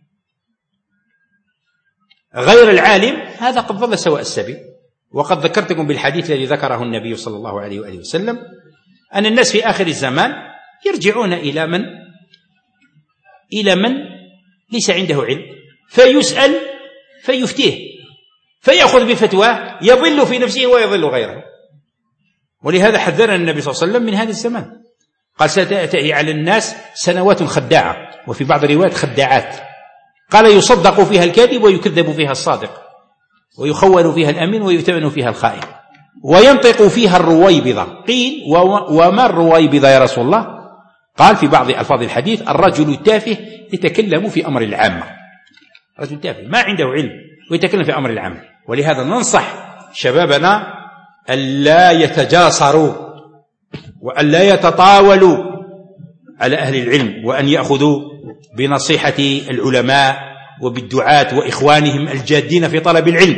B: غير العالم هذا قد ضل سواء السبيل. وقد ذكرتكم بالحديث الذي ذكره النبي صلى الله عليه وآله وسلم أن الناس في آخر الزمان يرجعون إلى من ليس عنده علم، فيسأل فيفتيه، فيأخذ بفتواه، يضل في نفسه ويضل غيره. ولهذا حذرنا النبي صلى الله عليه وسلم من هذا الزمان، قال ستأتي على الناس سنوات خداعة، وفي بعض الروايات خداعات، قال يصدق فيها الكاذب ويكذب فيها الصادق، ويخون فيها الأمين ويؤتمن فيها الخائن، وينطق فيها الرويبضة. قيل وما الرويبضة يا رسول الله؟ قال في بعض ألفاظ الحديث الرجل التافه يتكلم في أمر العامة، رجل تافه ما عنده علم ويتكلم في أمر العامة. ولهذا ننصح شبابنا ألا يتجاسروا وألا يتطاولوا على أهل العلم، وأن يأخذوا بنصيحة العلماء وبالدعاة وإخوانهم الجادين في طلب العلم،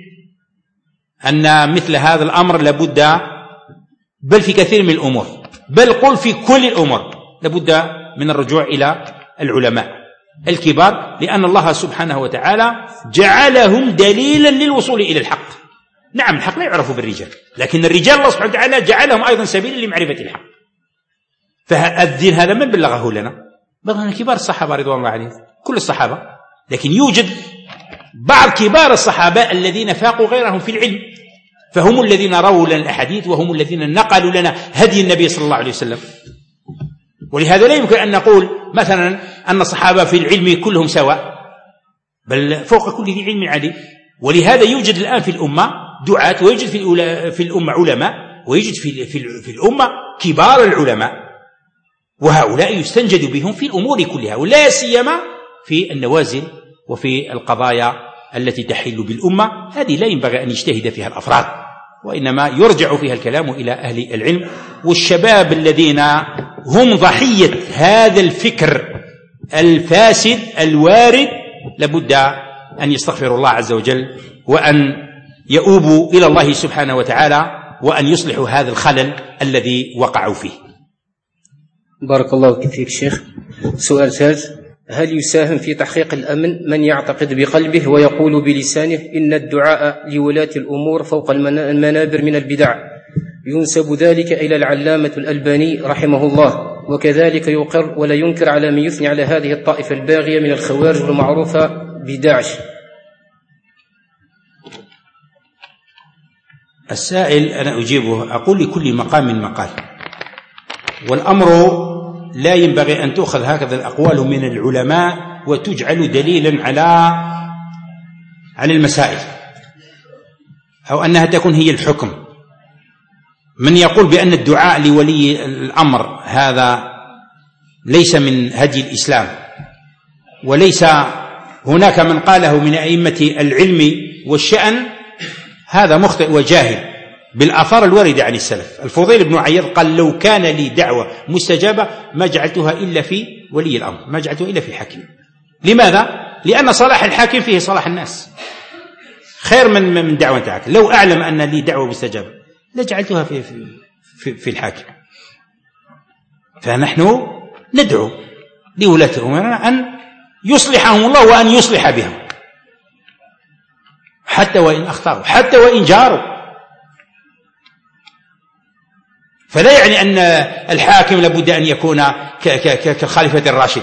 B: أن مثل هذا الأمر لابد، بل في كثير من الأمور، بل قل في كل الأمور لابد من الرجوع إلى العلماء الكبار، لأن الله سبحانه وتعالى جعلهم دليلا للوصول إلى الحق. نعم الحق لا يعرف بالرجال، لكن الرجال الله سبحانه وتعالى جعلهم أيضا سبيلا لمعرفة الحق. فالدين هذا من بلغه لنا؟ بلغنا كبار الصحابة رضوان الله عليهم، كل الصحابة، لكن يوجد بعض كبار الصحابة الذين فاقوا غيرهم في العلم، فهم الذين رووا لنا الأحاديث، وهم الذين نقلوا لنا هدي النبي صلى الله عليه وسلم. ولهذا لا يمكن أن نقول مثلا أن الصحابة في العلم كلهم سواء، بل فوق كل ذي علم عليم. ولهذا يوجد الآن في الأمة دعاة، ويوجد في الأمة علماء، ويوجد في الأمة كبار العلماء، وهؤلاء يستنجد بهم في الأمور كلها، ولا سيما في النوازل وفي القضايا التي تحل بالأمة. هذه لا ينبغي أن يجتهد فيها الأفراد، وإنما يرجع فيها الكلام إلى أهل العلم. والشباب الذين هم ضحية هذا الفكر الفاسد الوارد لابد أن يستغفروا الله عز وجل، وأن يؤوبوا إلى الله سبحانه وتعالى، وأن يصلحوا هذا الخلل الذي وقعوا فيه.
A: بارك الله فيك شيخ. سؤال ثالث: هل يساهم في تحقيق الأمن من يعتقد بقلبه ويقول بلسانه إن الدعاء لولاة الأمور فوق المنابر من البدع؟ ينسب ذلك إلى العلامة الألباني رحمه الله، وكذلك يقر ولا ينكر على من يثني على هذه الطائفة الباغية من الخوارج المعروفة بداعش.
B: السائل أنا أجيبه، أقول لكل مقام مقال، والأمر لا ينبغي أن تؤخذ هكذا الأقوال من العلماء وتجعل دليلا على المسائل، أو أنها تكون هي الحكم. من يقول بأن الدعاء لولي الأمر هذا ليس من هدي الإسلام، وليس هناك من قاله من أئمة العلم والشأن، هذا مخطئ وجاهل بالآثار الواردة عن السلف. الفضيل بن عياض قال: لو كان لي دعوة مستجابة ما جعلتها إلا في ولي الأمر، ما جعلتها إلا في الحاكم. لماذا؟ لأن صلاح الحاكم فيه صلاح الناس، خير من دعوة تاعك. لو أعلم أن لي دعوة مستجابة لجعلتها في الحاكم. فنحن ندعو لولاة أمورنا أن يصلحهم الله وأن يصلح بهم، حتى وإن أخطأوا، حتى وإن جاروا. فلا يعني أن الحاكم لابد أن يكون كالخليفة الراشد،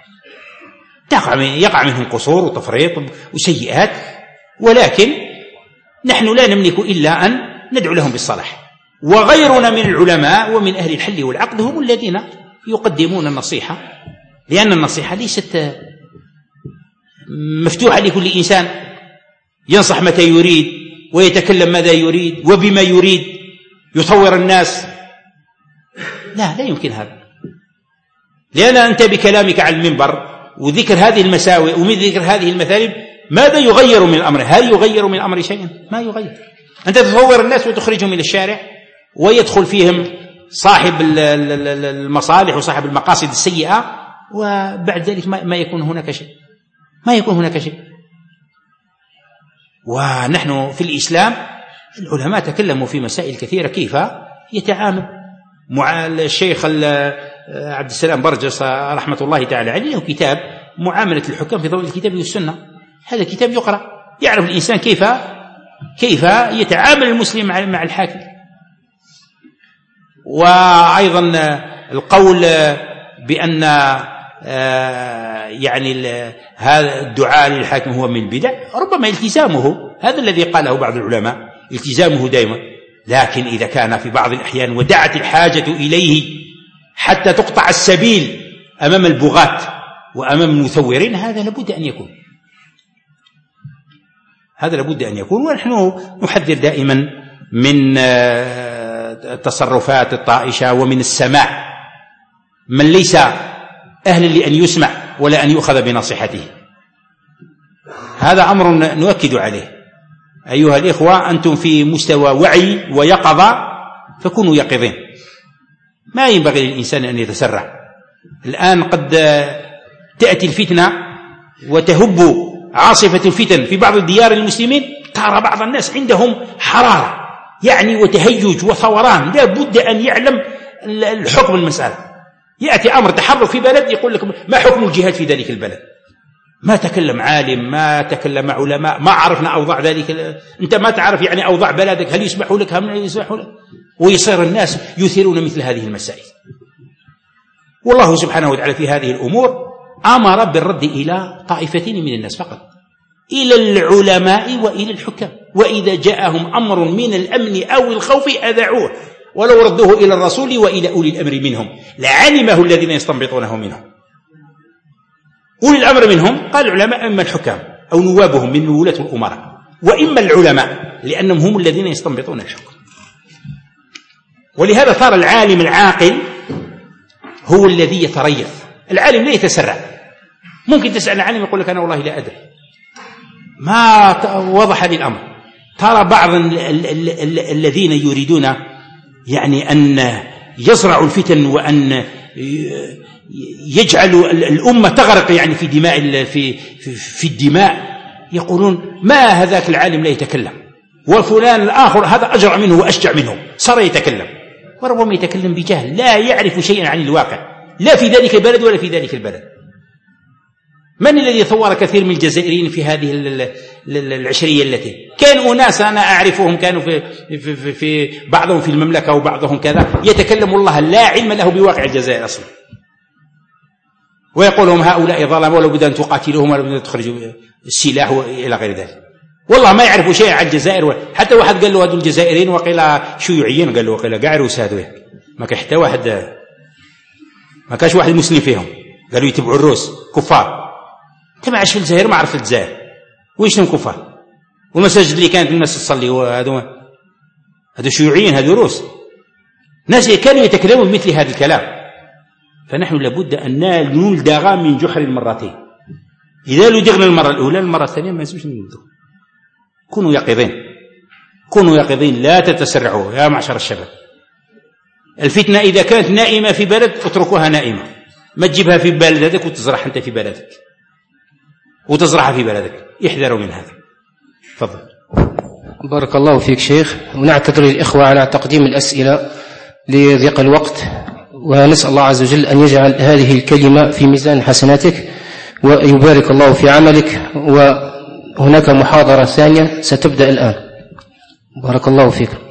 B: يقع منهم قصور وتفريط وسيئات، ولكن نحن لا نملك إلا أن ندعو لهم بالصلاح. وغيرنا من العلماء ومن أهل الحل والعقد هم الذين يقدمون النصيحة، لأن النصيحة ليست مفتوحة لكل إنسان ينصح متى يريد ويتكلم ماذا يريد وبما يريد، يصور الناس. لا يمكن هذا، لأن أنت بكلامك على المنبر وذكر هذه المساوئ ومن ذكر هذه المثالب ماذا يغير من الأمر؟ هل يغير من الأمر شيئا؟ ما يغير. أنت تصور الناس وتخرجهم إلى الشارع ويدخل فيهم صاحب المصالح وصاحب المقاصد السيئة، وبعد ذلك ما يكون هناك شيء، ما يكون هناك شيء. ونحن في الإسلام العلماء تكلموا في مسائل كثيرة كيف يتعامل مع الشيخ عبد السلام برجس رحمة الله تعالى عليه، له كتاب معاملة الحكام في ضوء الكتاب والسنة. هذا الكتاب يقرأ، يعرف الإنسان كيف يتعامل المسلم مع الحاكم. وأيضا القول بأن يعني هذا الدعاء للحاكم هو من البدع، ربما التزامه، هذا الذي قاله بعض العلماء، التزامه دائما. لكن إذا كان في بعض الأحيان ودعت الحاجة إليه حتى تقطع السبيل أمام البغاة وأمام المثورين، هذا لابد أن يكون، هذا لابد أن يكون. ونحن نحذر دائما من تصرفات الطائشة ومن السماع من ليس أهلا لأن يسمع ولا أن يؤخذ بنصيحته. هذا أمر نؤكد عليه أيها الإخوة. أنتم في مستوى وعي ويقظة فكونوا يقظين، ما ينبغي للإنسان أن يتسرع. الآن قد تأتي الفتنة وتهب عاصفة الفتن في بعض الديار المسلمين، ترى بعض الناس عندهم حرارة يعني وتهيج وثوران، لا بد أن يعلم الحكم المسألة. يأتي أمر تحرك في بلد يقول لك ما حكم الجهاد في ذلك البلد، ما تكلم عالم، ما تكلم علماء، ما عرفنا أوضاع ذلك، أنت ما تعرف يعني أوضاع بلدك، هل يسمحوا لك هم لا يسمحوا لك، ويصير الناس يثيرون مثل هذه المسائل. والله سبحانه وتعالى في هذه الأمور أمر بالرد إلى طائفتين من الناس فقط، إلى العلماء وإلى الحكام. وإذا جاءهم أمر من الأمن أو الخوف أذاعوه ولو ردوه إلى الرسول وإلى أولي الأمر منهم لعلمه الذين يستنبطونه منهم. أولي الأمر منهم قال العلماء إما الحكام أو نوابهم من ولاة الأمراء، وإما العلماء لأنهم هم الذين يستنبطون الحكم. ولهذا صار العالم العاقل هو الذي يتريث. العالم لا يتسرع. ممكن تسأل العالم يقول لك أنا والله لا أدري، ما وضح هذا الأمر. ترى بعض الذين يريدون يعني أن يزرعوا الفتن وأن يجعلوا الأمة تغرق يعني في دماء في الدماء، يقولون ما هذاك العالم لا يتكلم، وفلان الآخر هذا أجرع منه وأشجع منه صار يتكلم، وربما يتكلم بجهل لا يعرف شيئا عن الواقع لا في ذلك البلد ولا في ذلك البلد. من الذي ثور كثير من الجزائريين في هذه العشرية التي كانوا أناس أنا أعرفهم كانوا في بعضهم في المملكة وبعضهم كذا يتكلم والله لا علم له بواقع الجزائر أصلا، ويقولهم هؤلاء ظلموا ولا بد أن تقاتلوهم ولا بد أن تخرجوا السلاح إلى غير ذلك. والله ما يعرفوا شيء عن الجزائر. حتى واحد قال له هذول الجزائريين وقيل شيوعيين، قال له وقيل قاع روس هذول، ما كان حتى واحد، ما كانش واحد مسلم فيهم، قالوا يتبعوا الروس كفار. انت ما عاش في الجزائر ما عرفت الجزائر ويشنو كفار، والمساجد اللي كانت الناس تصلي وهذو شيوعيين، هذو روس، ناس كانوا يتكلمون مثل هذا الكلام. فنحن لابد أن نلدغ من جحر المرتين. إذا لدغنا المرة الأولى المرة الثانية ما يسوش نلدغ. كونوا يقظين، كونوا يقظين، لا تتسرعوا يا معشر الشباب. الفتنة إذا كانت نائمة في بلد اتركوها نائمة، ما تجيبها في بلدك وتزرعها أنت في بلدك وتزرعها في بلدك، احذروا من هذا. تفضل.
A: بارك الله فيك شيخ، ونعتذر للإخوة على تقديم الأسئلة لضيق الوقت، ونسأل الله عز وجل أن يجعل هذه الكلمة في ميزان حسناتك ويبارك الله في عملك. وهناك محاضرة ثانية ستبدأ الآن. بارك الله فيك.